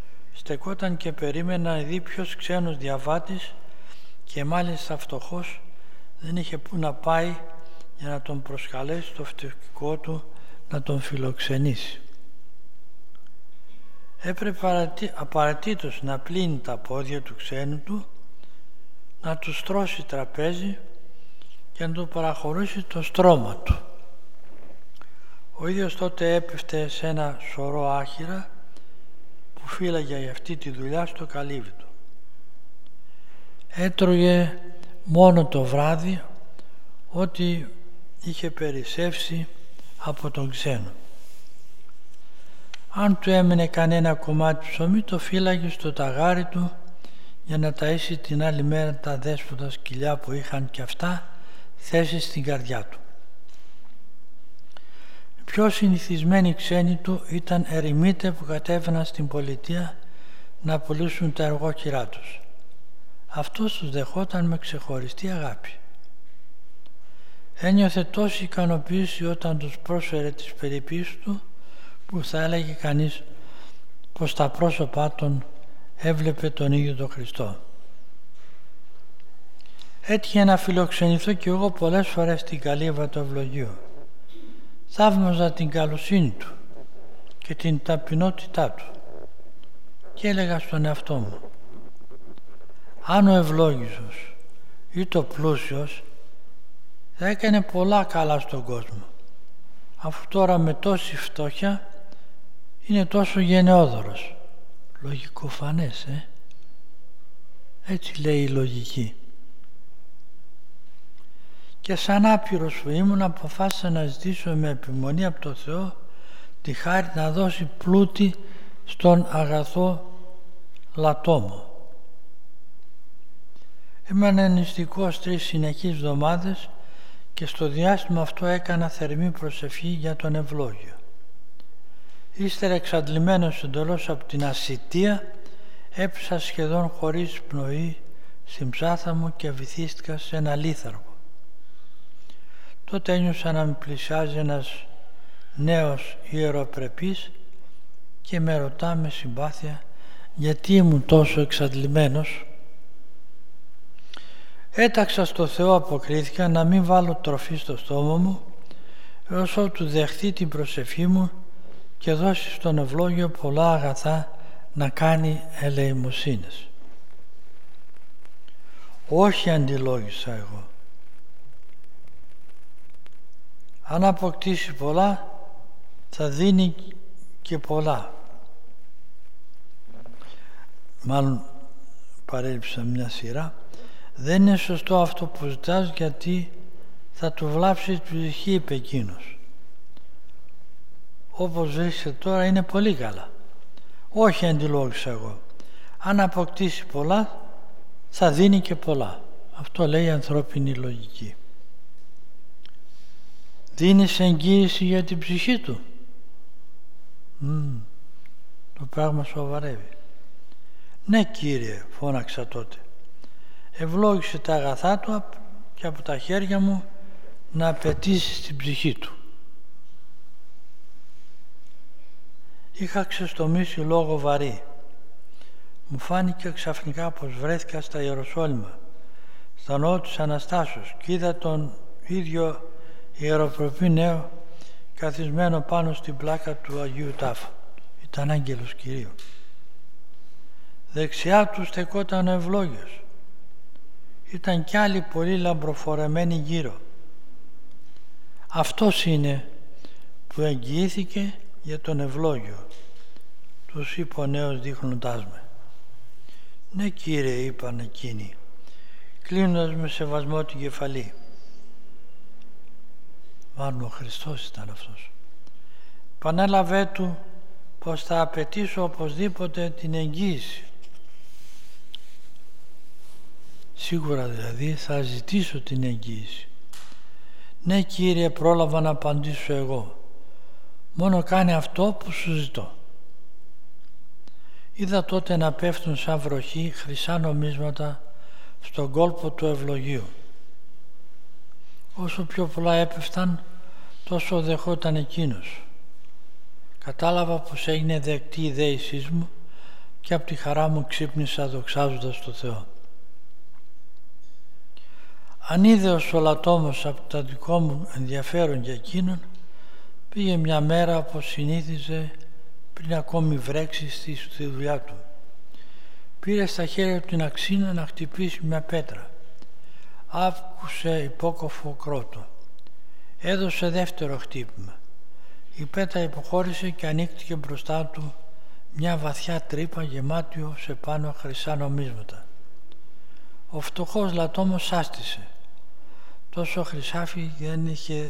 Στεκόταν και περίμενε να δει ποιος ξένος διαβάτης και μάλιστα φτωχός δεν είχε που να πάει για να τον προσκαλέσει το φτωχικό του να τον φιλοξενήσει. Έπρεπε απαραίτητος να πλύνει τα πόδια του ξένου του, να του στρώσει τραπέζι και να του παραχωρήσει το στρώμα του. Ο ίδιος τότε έπεφτε σε ένα σωρό άχυρα που φύλαγε για αυτή τη δουλειά στο καλύβι του. Έτρωγε μόνο το βράδυ ό,τι είχε περισσεύσει από τον ξένο. Αν του έμενε κανένα κομμάτι ψωμί, το φύλαγε στο ταγάρι του για να ταΐσει την άλλη μέρα τα δέσποτα σκυλιά που είχαν και αυτά θέση στην καρδιά του. Οι πιο συνηθισμένοι ξένοι του ήταν ερημίτες που κατέβαιναν στην πολιτεία να πουλήσουν τα εργόκυρά τους. Αυτός τους δεχόταν με ξεχωριστή αγάπη. Ένιωθε τόση ικανοποίηση όταν τους πρόσφερε τις περιποίησεις του, που θα έλεγε κανείς πως τα πρόσωπά των έβλεπε τον ίδιο τον Χριστό. Έτυχε να φιλοξενηθώ κι εγώ πολλές φορές στην καλύβα του Ευλογείου. Θαύμαζα την καλοσύνη του και την ταπεινότητά του και έλεγα στον εαυτό μου, αν ο ευλόγησος ή το πλούσιος θα έκανε πολλά καλά στον κόσμο, αφού τώρα με τόση φτώχεια είναι τόσο γενναιόδωρος. Λογικοφανές, ε? Έτσι λέει η λογική. Και σαν άπειρος που ήμουν, αποφάσισα να ζητήσω με επιμονή από το Θεό τη χάρη να δώσει πλούτη στον αγαθό λατόμο. Έμενα νηστικός τρεις συνεχείς εβδομάδες και στο διάστημα αυτό έκανα θερμή προσευχή για τον ευλόγιο. Ύστερα, εξαντλημένος εντελώς από την ασιτεία, έπεσα σχεδόν χωρίς πνοή στην ψάθα μου και βυθίστηκα σε ένα λίθαργο. Τότε ένιωσα να με πλησιάζει ένας νέος ιεροπρεπής και με ρωτά με συμπάθεια γιατί ήμουν τόσο εξαντλημένος. Έταξα στο Θεό, αποκρίθηκα, να μην βάλω τροφή στο στόμα μου έως ότου δεχθεί την προσευχή μου και δώσει στον ευλόγιο πολλά αγαθά να κάνει ελεημοσύνες. Όχι, αντιλόγησα εγώ. Αν αποκτήσει πολλά, θα δίνει και πολλά. Μάλλον παρέλειψα μια σειρά. Δεν είναι σωστό αυτό που ζητάς, γιατί θα του βλάψει τη ψυχή, είπε εκείνος. Όπως βρίσκεται τώρα είναι πολύ καλά. Όχι, αντιλόγησα εγώ. Αν αποκτήσει πολλά, θα δίνει και πολλά. Αυτό λέει η ανθρώπινη λογική. Δίνεις εγγύηση για την ψυχή του. Mm, το πράγμα σοβαρεύει. Ναι, Κύριε, φώναξα τότε. Ευλόγησε τα αγαθά του και από τα χέρια μου να απαιτήσει την ψυχή του. Είχα ξεστομίσει λόγο βαρύ. Μου φάνηκε ξαφνικά πως βρέθηκα στα Ιεροσόλυμα, στα ναό της Αναστάσεως, και είδα τον ίδιο ιεροπρεπή νέο καθισμένο πάνω στην πλάκα του Αγίου Τάφου. Ήταν άγγελος Κυρίου. Δεξιά του στεκόταν ο ευλόγιος. Ήταν κι άλλοι πολύ λαμπροφορεμένοι γύρω. Αυτός είναι που εγγυήθηκε για τον ευλόγιο, τους είπε ο νέος δείχνοντάς με. Ναι, Κύριε, είπαν εκείνοι, κλείνοντας με σεβασμό την κεφαλή. Μάλλον ο Χριστός ήταν αυτός. Πανέλαβε του πως θα απαιτήσω οπωσδήποτε την εγγύηση. Σίγουρα δηλαδή θα ζητήσω την εγγύηση. Ναι, Κύριε, πρόλαβα να απαντήσω εγώ. Μόνο κάνε αυτό που σου ζητώ. Είδα τότε να πέφτουν σαν βροχή χρυσά νομίσματα στον κόλπο του ευλογίου. Όσο πιο πολλά έπεφταν, τόσο δεχόταν εκείνος. Κατάλαβα πως έγινε δεκτή η δέησής μου και από τη χαρά μου ξύπνησα δοξάζοντας το Θεό. Αν είδε ο Σολατόμος από το δικό μου ενδιαφέρον για εκείνον, πήγε μια μέρα όπως συνήθιζε πριν ακόμη βρέξει στη δουλειά του. Πήρε στα χέρια του την αξίνα να χτυπήσει μια πέτρα. Άκουσε υπόκοφο κρότο. Έδωσε δεύτερο χτύπημα. Η πέτρα υποχώρησε και ανοίχτηκε μπροστά του μια βαθιά τρύπα γεμάτη σε πάνω χρυσά νομίσματα. Ο φτωχός Λατόμος άστησε. Τόσο χρυσάφι δεν είχε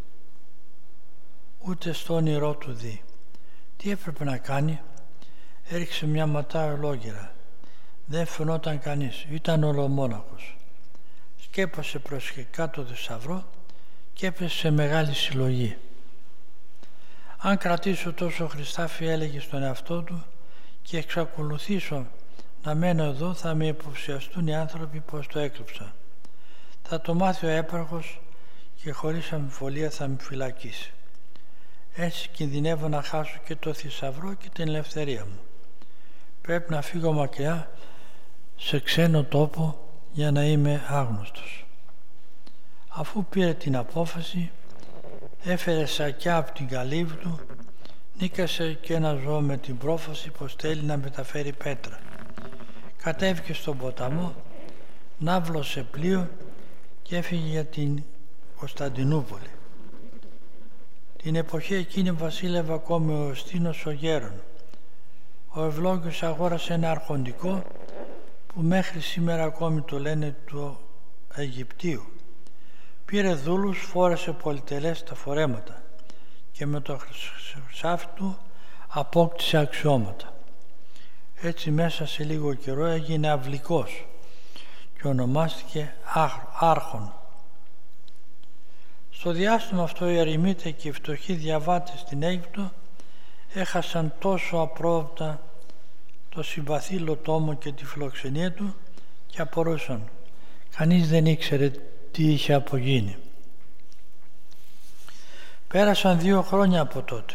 ούτε στο όνειρό του δει. Τι έπρεπε να κάνει? Έριξε μια ματιά ολόγυρα. Δεν φαινόταν κανείς, ήταν ολομόναχος. Σκέπασε προσεκτικά το θησαυρό και έπεσε σε μεγάλη συλλογή. Αν κρατήσω τόσο χρυσάφι, έλεγε στον εαυτό του, και εξακολουθήσω να μένω εδώ, θα με υποψιαστούν οι άνθρωποι πως το έκλειψα. Θα το μάθει ο έπαρχος και χωρίς αμφιβολία θα με φυλακίσει. Έτσι κινδυνεύω να χάσω και το θησαυρό και την ελευθερία μου. Πρέπει να φύγω μακριά σε ξένο τόπο για να είμαι άγνωστος. Αφού πήρε την απόφαση, έφερε σακιά από την καλύβη του, νίκασε και ένα ζώο με την πρόφαση πως θέλει να μεταφέρει πέτρα. Κατέβηκε στον ποταμό, ναύλωσε πλοίο και έφυγε για την Κωνσταντινούπολη. Την εποχή εκείνη βασίλευε ακόμη ο Εωστίνος ο Γέρον. Ο Ευλόγιος αγόρασε ένα αρχοντικό που μέχρι σήμερα ακόμη το λένε του Αιγυπτίου. Πήρε δούλους, φόρεσε πολυτελέστα φορέματα και με το χρυσάφι του απόκτησε αξιώματα. Έτσι μέσα σε λίγο καιρό έγινε αυλικός και ονομάστηκε Άρχον. Στο διάστημα αυτό οι ερημίτες και οι φτωχοί διαβάτες στην Αίγυπτο έχασαν τόσο απρόοπτα το συμπαθή Λοτόμο και τη φιλοξενία του και απορούσαν. Κανείς δεν ήξερε τι είχε απογίνει. Πέρασαν δύο χρόνια από τότε.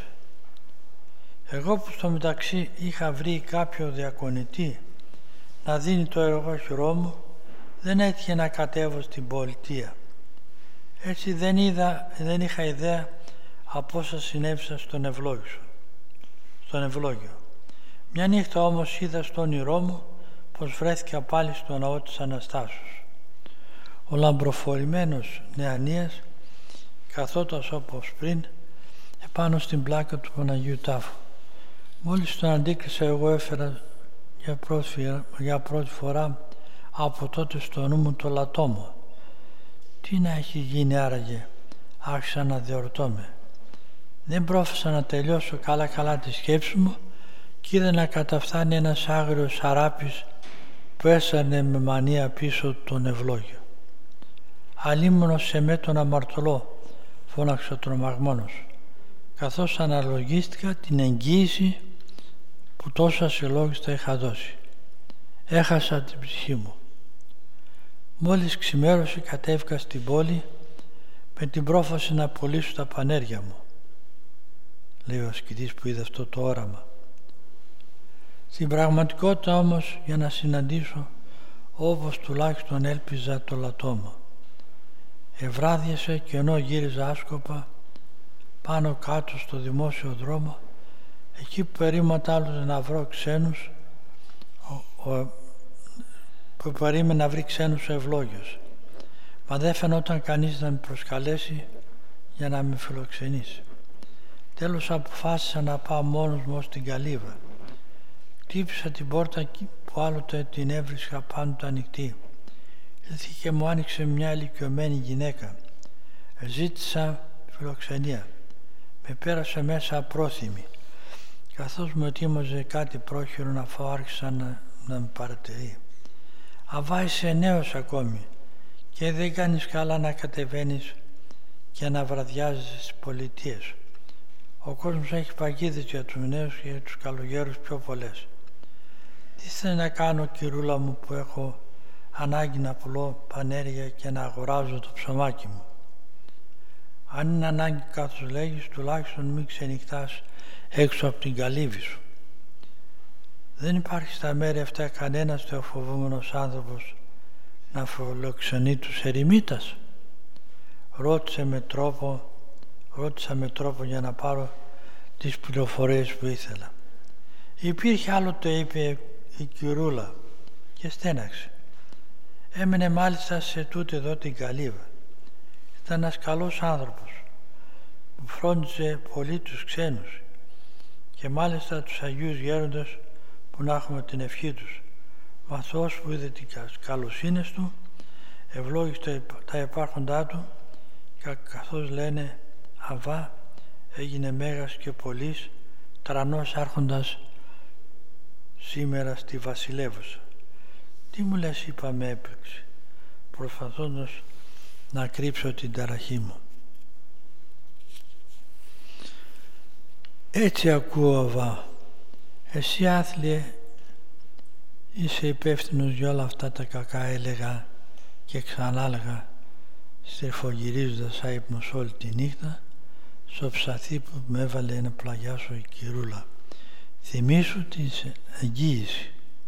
Εγώ που στο μεταξύ είχα βρει κάποιο διακονητή να δίνει το εργόχειρό μου, δεν έτυχε να κατέβω στην πολιτεία. Έτσι δεν, είδα, δεν είχα ιδέα από όσα συνέβησαν στον Ευλόγιο. Στον Ευλόγιο. Μια νύχτα όμως είδα στο όνειρό μου πως βρέθηκα πάλι στο ναό της Αναστάσεως. Ο λαμπροφορημένος Νεανίας καθόταν όπως πριν επάνω στην πλάκα του Παναγίου Τάφου. Μόλις τον αντίκρισα, εγώ έφερα για πρώτη, για πρώτη φορά από τότε στο νου μου το Λατόμο. Τι να έχει γίνει άραγε? Άρχισα να διορτώμαι. Δεν πρόφεσα να τελειώσω καλά καλά τη σκέψη μου και είδα να καταφθάνει ένας άγριος αράπης που έσανε με μανία πίσω τον Ευλόγιο. «Αλίμονος σε με τον αμαρτωλό», φώναξε ο τρομαγμόνος, καθώς αναλογίστηκα την εγγύηση που τόσο ασυλλόγιστα είχα δώσει. Έχασα την ψυχή μου. Μόλις ξημέρωσε κατέβηκα στην πόλη με την πρόφαση να πωλήσω τα πανέρια μου, λέει ο ασκητής που είδε αυτό το όραμα. Στην πραγματικότητα όμως, για να συναντήσω όπως τουλάχιστον έλπιζα το Λατόμο, ευράδιασε και ενώ γύριζα άσκοπα πάνω κάτω στο δημόσιο δρόμο, εκεί που περίμενα άλλους να βρω ξένους, ο, ο, που περίμενε να βρει ξένους ο Ευλόγιος, μα δεν φαινόταν κανείς να με προσκαλέσει για να με φιλοξενήσει. Τέλος αποφάσισα να πάω μόνος μου ως την καλύβα. Χτύπησα την πόρτα που άλλοτε την έβρισκα πάντοτε ανοιχτή. Ήρθε και μου άνοιξε μια ηλικιωμένη γυναίκα. Ζήτησα φιλοξενία. Με πέρασε μέσα απρόθυμη. Καθώς μου ετοίμαζε κάτι πρόχειρο να φάω, άρχισα να, να με παρατηρεί. «Αβά, είσαι νέος ακόμη και δεν κάνεις καλά να κατεβαίνεις και να βραδιάζεις στις πολιτείες. Ο κόσμος έχει παγίδες για τους νέους και για τους καλογέρους πιο πολλές. Τι θέλει να κάνω, κυρούλα μου, που έχω ανάγκη να πουλώ πανέρια και να αγοράζω το ψωμάκι μου? Αν είναι ανάγκη καθώς λέγεις, τουλάχιστον μην ξενυχτάς έξω από την καλύβη σου. Δεν υπάρχει στα μέρη αυτά κανένας θεοφοβούμενος άνθρωπος να φιλοξενεί τους ερημίτας? Ρώτησε με τρόπο, ρώτησα με τρόπο για να πάρω τις πληροφορίες που ήθελα. Υπήρχε άλλοτε, είπε η κυρούλα και στέναξε. Έμενε μάλιστα σε τούτη εδώ την καλύβα. Ήταν ένας καλός άνθρωπος που φρόντιζε πολύ τους ξένους και μάλιστα τους Αγίους Γέροντες που να έχουμε την ευχή τους. Μα Θεός που είδε τις καλοσύνες του ευλόγησε τα υπάρχοντά του και καθώς λένε Αβά έγινε μέγας και πολύς τρανός άρχοντας σήμερα στη Βασιλεύουσα. Τι μου λες, είπα με έπληξη, προσπαθώντας να κρύψω την ταραχή μου. Έτσι ακούω, Αβά, εσύ άθλιε είσαι υπεύθυνος για όλα αυτά τα κακά, έλεγα και ξανάλεγα στριφογυρίζοντας άϊπνος όλη τη νύχτα στο ψαθί που με έβαλε να πλαγιάσω η κυρούλα. Θυμήσου την εγγύηση.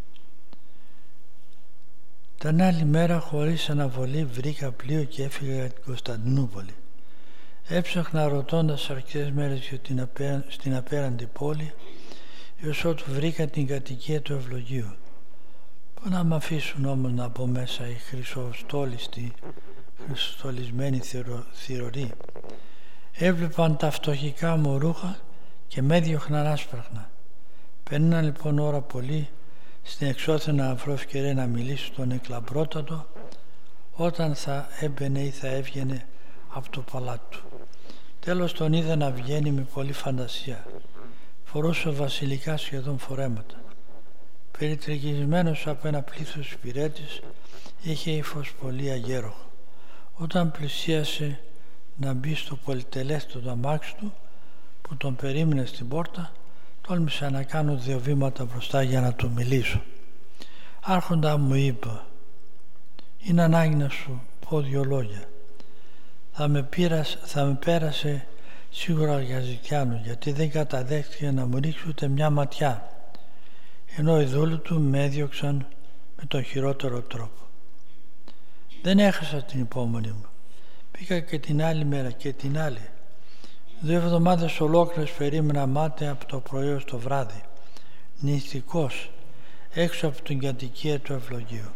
Την άλλη μέρα χωρίς αναβολή βρήκα πλοίο και έφυγα για την Κωνσταντινούπολη. Έψαχνα ρωτώντας αρκετές μέρες για την απέ... στην απέραντη πόλη έως ότου βρήκα την κατοικία του Ευλογίου. Πού να μ' αφήσουν όμως να μπω μέσα οι χρυσοστόλιστοι, χρυσοστολισμένοι θηροροί. Έβλεπαν τα φτωχικά μου ρούχα και με έδιωχναν άσπραχνα. Περνά λοιπόν ώρα πολύ στην εξώθενα να βρω ευκαιρία να μιλήσω στον εκλαμπρότατο όταν θα έμπαινε ή θα έβγαινε από το παλάτι του. Τέλος τον είδα να βγαίνει με πολλή φαντασία. Φορούσε βασιλικά σχεδόν φορέματα. Περιτριγισμένος από ένα πλήθος υπηρέτης, είχε ύφος πολύ αγέροχο. Όταν πλησίασε να μπει στο πολυτελέστατο αμάξι του που τον περίμενε στην πόρτα, τόλμησα να κάνω δύο βήματα μπροστά για να του μιλήσω. Άρχοντα, μου είπα, είναι ανάγκη να σου πω δύο λόγια. Θα με, πήρας, θα με πέρασε σίγουρα για ζητιάνο, γιατί δεν καταδέχτηκε να μου ρίξει ούτε μια ματιά, ενώ οι δούλοι του με έδιωξαν με τον χειρότερο τρόπο. Δεν έχασα την υπόμονη μου. Πήγα και την άλλη μέρα και την άλλη. Δύο εβδομάδες ολόκληρες περίμενα μάταια από το πρωί ως το βράδυ, νηστικός, έξω από την κατοικία του Ευλογίου.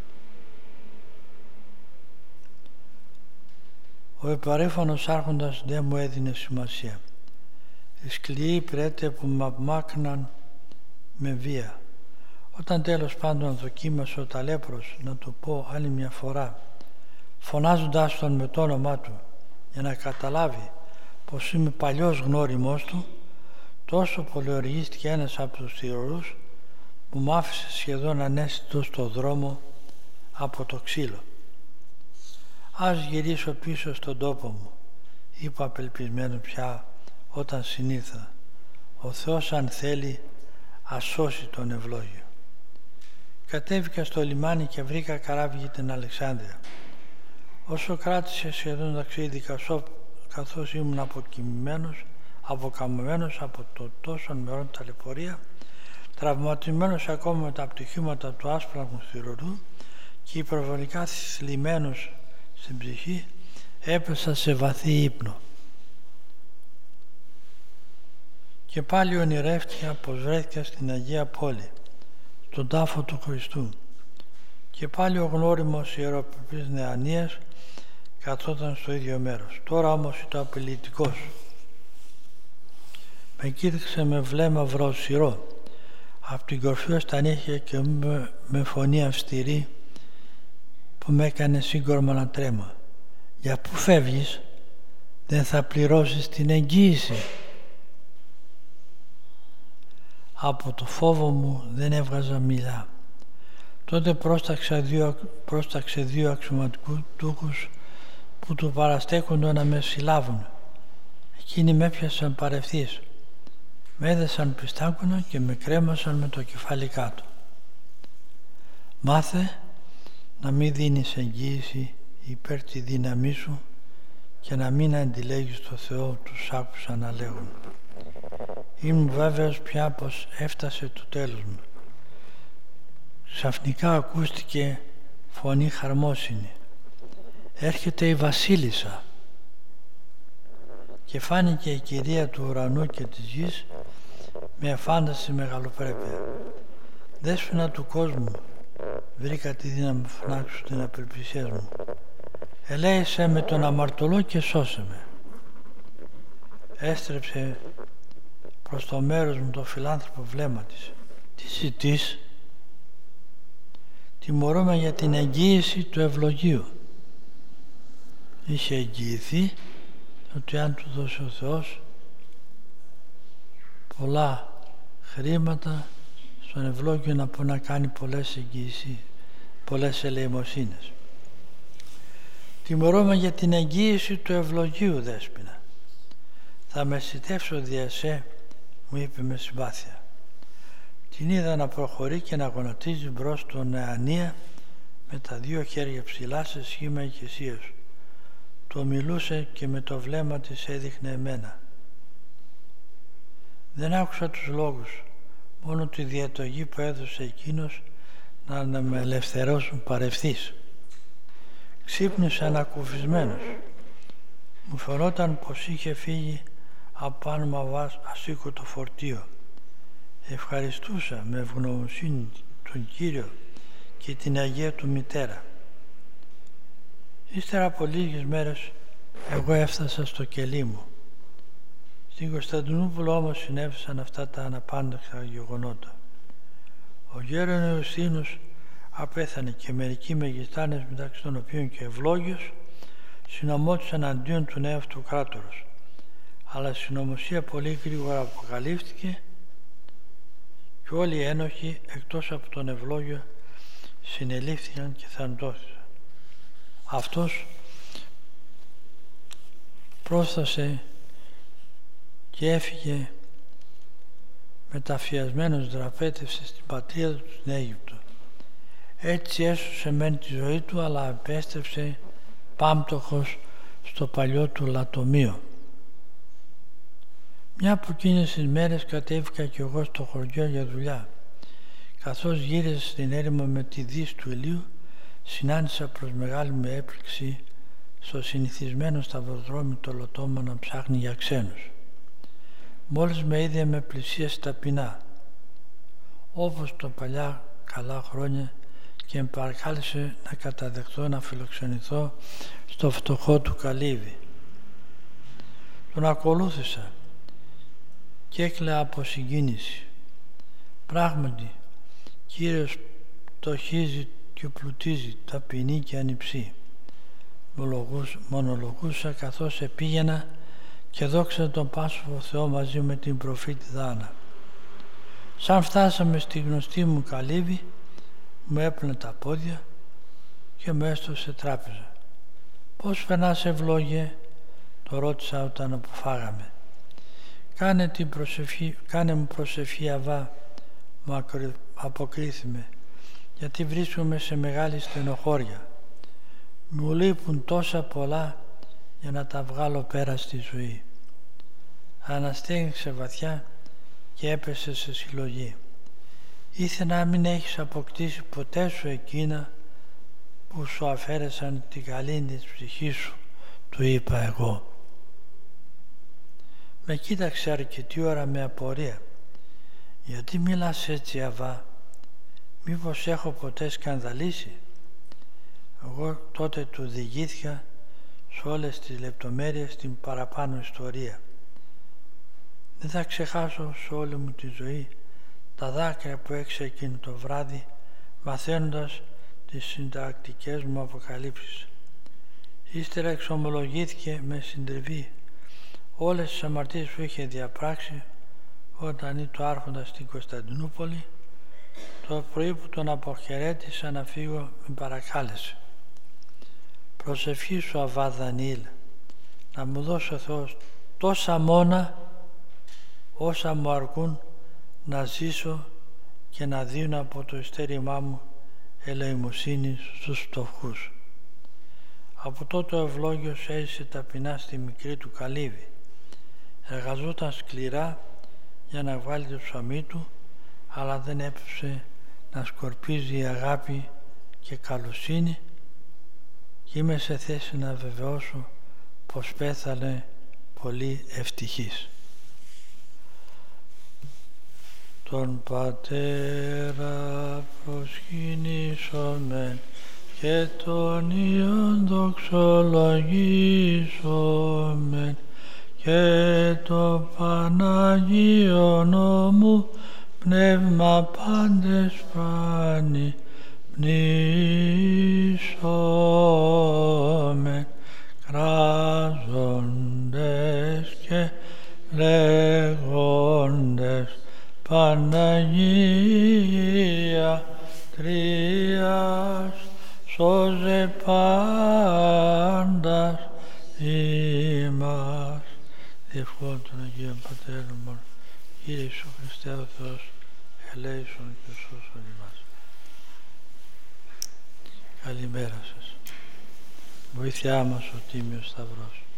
Ο επαρέφανος άρχοντας δεν μου έδινε σημασία. Οι σκληροί πρέτε που με απμάκρυναν με βία. Όταν τέλος πάντων δοκίμασε ο ταλέπρος να του πω άλλη μια φορά, φωνάζοντας τον με το όνομά του για να καταλάβει πως είμαι παλιός γνώριμός του, τόσο πολιοργίστηκε ένας από τους θηρορούς που μ' άφησε σχεδόν ανέστητο στο δρόμο από το ξύλο. «Ας γυρίσω πίσω στον τόπο μου», είπα απελπισμένο πια όταν συνήλθα. «Ο Θεός αν θέλει ας σώσει τον Ευλόγιο». Κατέβηκα στο λιμάνι και βρήκα καράβι για την Αλεξάνδρεια. Όσο κράτησε σχεδόν ταξίδι καθώς ήμουν αποκοιμημένος, αποκαμμένος από το τόσο μερών ταλαιπωρία, τραυματισμένος ακόμα με τα πτυχήματα του άσπραγμου θηρορού και υπερβολικά θλιμμένος στην ψυχή, έπεσα σε βαθύ ύπνο. Και πάλι ονειρεύτηκα πως βρέθηκα στην Αγία Πόλη, στον τάφο του Χριστού. Και πάλι ο γνώριμος ιεροπρεπής Νεανίας καθόταν στο ίδιο μέρος. Τώρα όμως ήταν απειλητικός. Με κοίταξε με βλέμμα βραουσιρό, από την κορφή ως τα νύχια και με, με φωνή αυστηρή που με έκανε σύγκορμα να τρέμα. «Για πού φεύγεις? Δεν θα πληρώσεις την εγγύηση». Από το φόβο μου δεν έβγαζα μιλά. Τότε πρόσταξε δύο, πρόσταξε δύο αξιωματικούς που του παραστέκοντο να με συλλάβουν. Εκείνοι με έπιασαν παρευθείς. Με έδεσαν πιστάκουνα και με κρέμασαν με το κεφάλι κάτω. «Μάθε να μην δίνεις εγγύηση υπέρ τη δύναμή σου και να μην αντιλέγεις το Θεό», τους άκουσα να λέγουν. Ήμουν βέβαιος πια πως έφτασε το τέλος μου. Ξαφνικά ακούστηκε φωνή χαρμόσυνη. Έρχεται η βασίλισσα και φάνηκε η κυρία του ουρανού και της γης με αφάνταστη μεγαλοπρέπεια. Δέσποινα του κόσμου, βρήκα τη δύναμη να φωνάξω την απελπισία μου. Ελέησέ με τον αμαρτωλό και σώσε με. Έστρεψε προς το μέρος μου το φιλάνθρωπο βλέμμα της. Τι ζητείς? Τιμωρούμε για την εγγύηση του ευλογίου. Είχε εγγυηθεί ότι αν του δώσει ο Θεός πολλά χρήματα στον ευλόγιο να μπορεί να κάνει πολλές εγγυήσεις, πολλές ελεημοσύνες. Τιμωρούμε για την εγγύηση του ευλογίου, Δέσποινα. Θα με σιτεύσω δια σε, μου είπε με συμπάθεια. Την είδα να προχωρεί και να γονατίζει μπρος τον Νεανία με τα δύο χέρια ψηλά σε σχήμα οικεσίας. Το μιλούσε και με το βλέμμα της έδειχνε εμένα. Δεν άκουσα τους λόγους, μόνο τη διατογή που έδωσε εκείνος να με ελευθερώσουν παρευθείς. Ξύπνησε ανακουφισμένος. Μου φαινόταν πως είχε φύγει από πάνω μου ασήκωτο φορτίο. Ευχαριστούσα με ευγνωμοσύνη τον Κύριο και την Αγία του Μητέρα. Ύστερα από λίγες μέρες εγώ έφτασα στο κελί μου. Στην Κωνσταντινούπολη όμως συνέβησαν αυτά τα αναπάνταχτα γεγονότα. Ο γέρον Ιωστίνος απέθανε και μερικοί μεγιστάνες, μεταξύ των οποίων και Ευλόγιος, συνομώτησαν αντίον του νέου αυτού κράτορος. Αλλά η συνωμοσία πολύ γρήγορα αποκαλύφθηκε και όλοι οι ένοχοι εκτός από τον Ευλόγιο συνελήφθηκαν και θανατώθηκαν. Αυτός πρόστασε και έφυγε μεταφιασμένος δραπέτευσε στην πατρίδα του στην Αίγυπτο. Έτσι έσωσε μεν τη ζωή του, αλλά επέστρεψε πάμπτωχος στο παλιό του λατομείο. Μια από εκείνες τις μέρες κατέβηκα κι εγώ στο χωριό για δουλειά. Καθώς γύριζα στην έρημο με τη δύση του ηλίου, συνάντησα προς μεγάλη μου έπληξη στο συνηθισμένο σταυροδρόμι το λωτόμα να ψάχνει για ξένους. Μόλις με είδε με πλησίασε ταπεινά, όπως το παλιά καλά χρόνια, και με παρακάλεσε να καταδεχθώ να φιλοξενηθώ στο φτωχό του καλύβι. Τον ακολούθησα και έκλαια από συγκίνηση. Πράγματι, Κύριος πτωχίζει και πλουτίζει, ταπεινή και ανυψή. Μονολογούσα καθώς επήγαινα και δόξα τον Πάσχο Θεό μαζί με την προφήτη Δάνα. Σαν φτάσαμε στη γνωστή μου καλύβη, μου έπλυνε τα πόδια και με έστωσε τράπεζα. «Πώς περνάς, Ευλόγιε?» το ρώτησα όταν αποφάγαμε. «Κάνε, την προσευχή, κάνε μου προσευχή, Αβά», μου αποκρίθημε, «γιατί βρίσκομαι σε μεγάλη στενοχώρια. Μου λείπουν τόσα πολλά για να τα βγάλω πέρα στη ζωή». Αναστέγησε βαθιά και έπεσε σε συλλογή. «Ήθελα να μην έχεις αποκτήσει ποτέ σου εκείνα που σου αφαίρεσαν την καλή της ψυχής σου», του είπα εγώ. Με κοίταξε αρκετή ώρα με απορία. «Γιατί μιλάς έτσι, Αβά? Μήπως έχω ποτέ σκανδαλίσει?» Εγώ τότε του διηγήθηκα σε όλες τις λεπτομέρειες την παραπάνω ιστορία. Δεν θα ξεχάσω σε όλη μου τη ζωή τα δάκρυα που έξε εκείνο το βράδυ, μαθαίνοντας τις συντακτικές μου αποκαλύψεις. Ύστερα εξομολογήθηκε με συντριβή όλες τις αμαρτίες που είχε διαπράξει όταν ήταν άρχοντας στην Κωνσταντινούπολη. Το πρωί που τον αποχαιρέτησα να φύγω, με παρακάλεσε: «Προσευχή σου, Αβά Δανιήλ, να μου δώσει ο Θεός τόσα μόνα όσα μου αρκούν να ζήσω και να δίνω από το ειστέρημά μου ελεημοσύνη στους φτωχούς». Από τότε ο Ευλόγιος έζησε ταπεινά στη μικρή του καλύβη. Εργαζόταν σκληρά για να βγάλει το ψωμί του, αλλά δεν έπεσε να σκορπίζει η αγάπη και καλοσύνη και είμαι σε θέση να βεβαιώσω πως πέθανε πολύ ευτυχής. Τον Πατέρα προσκυνήσομεν και τον Υιόν δοξολογήσομεν και το Παναγίον Νόμου Πνεύμα πάντες πάνη πνήσομεν, κράζοντες και λέγοντες Παναγία Τρίας σώζε πάντας ημάς. Διευχών των Αγίων Πατέρων μόνο, Κύριε Ιησού Χριστέ ο Θεός, ελέησον και σώσον ημάς. Καλημέρα σας. Βοήθειά μας ο Τίμιος Σταυρός.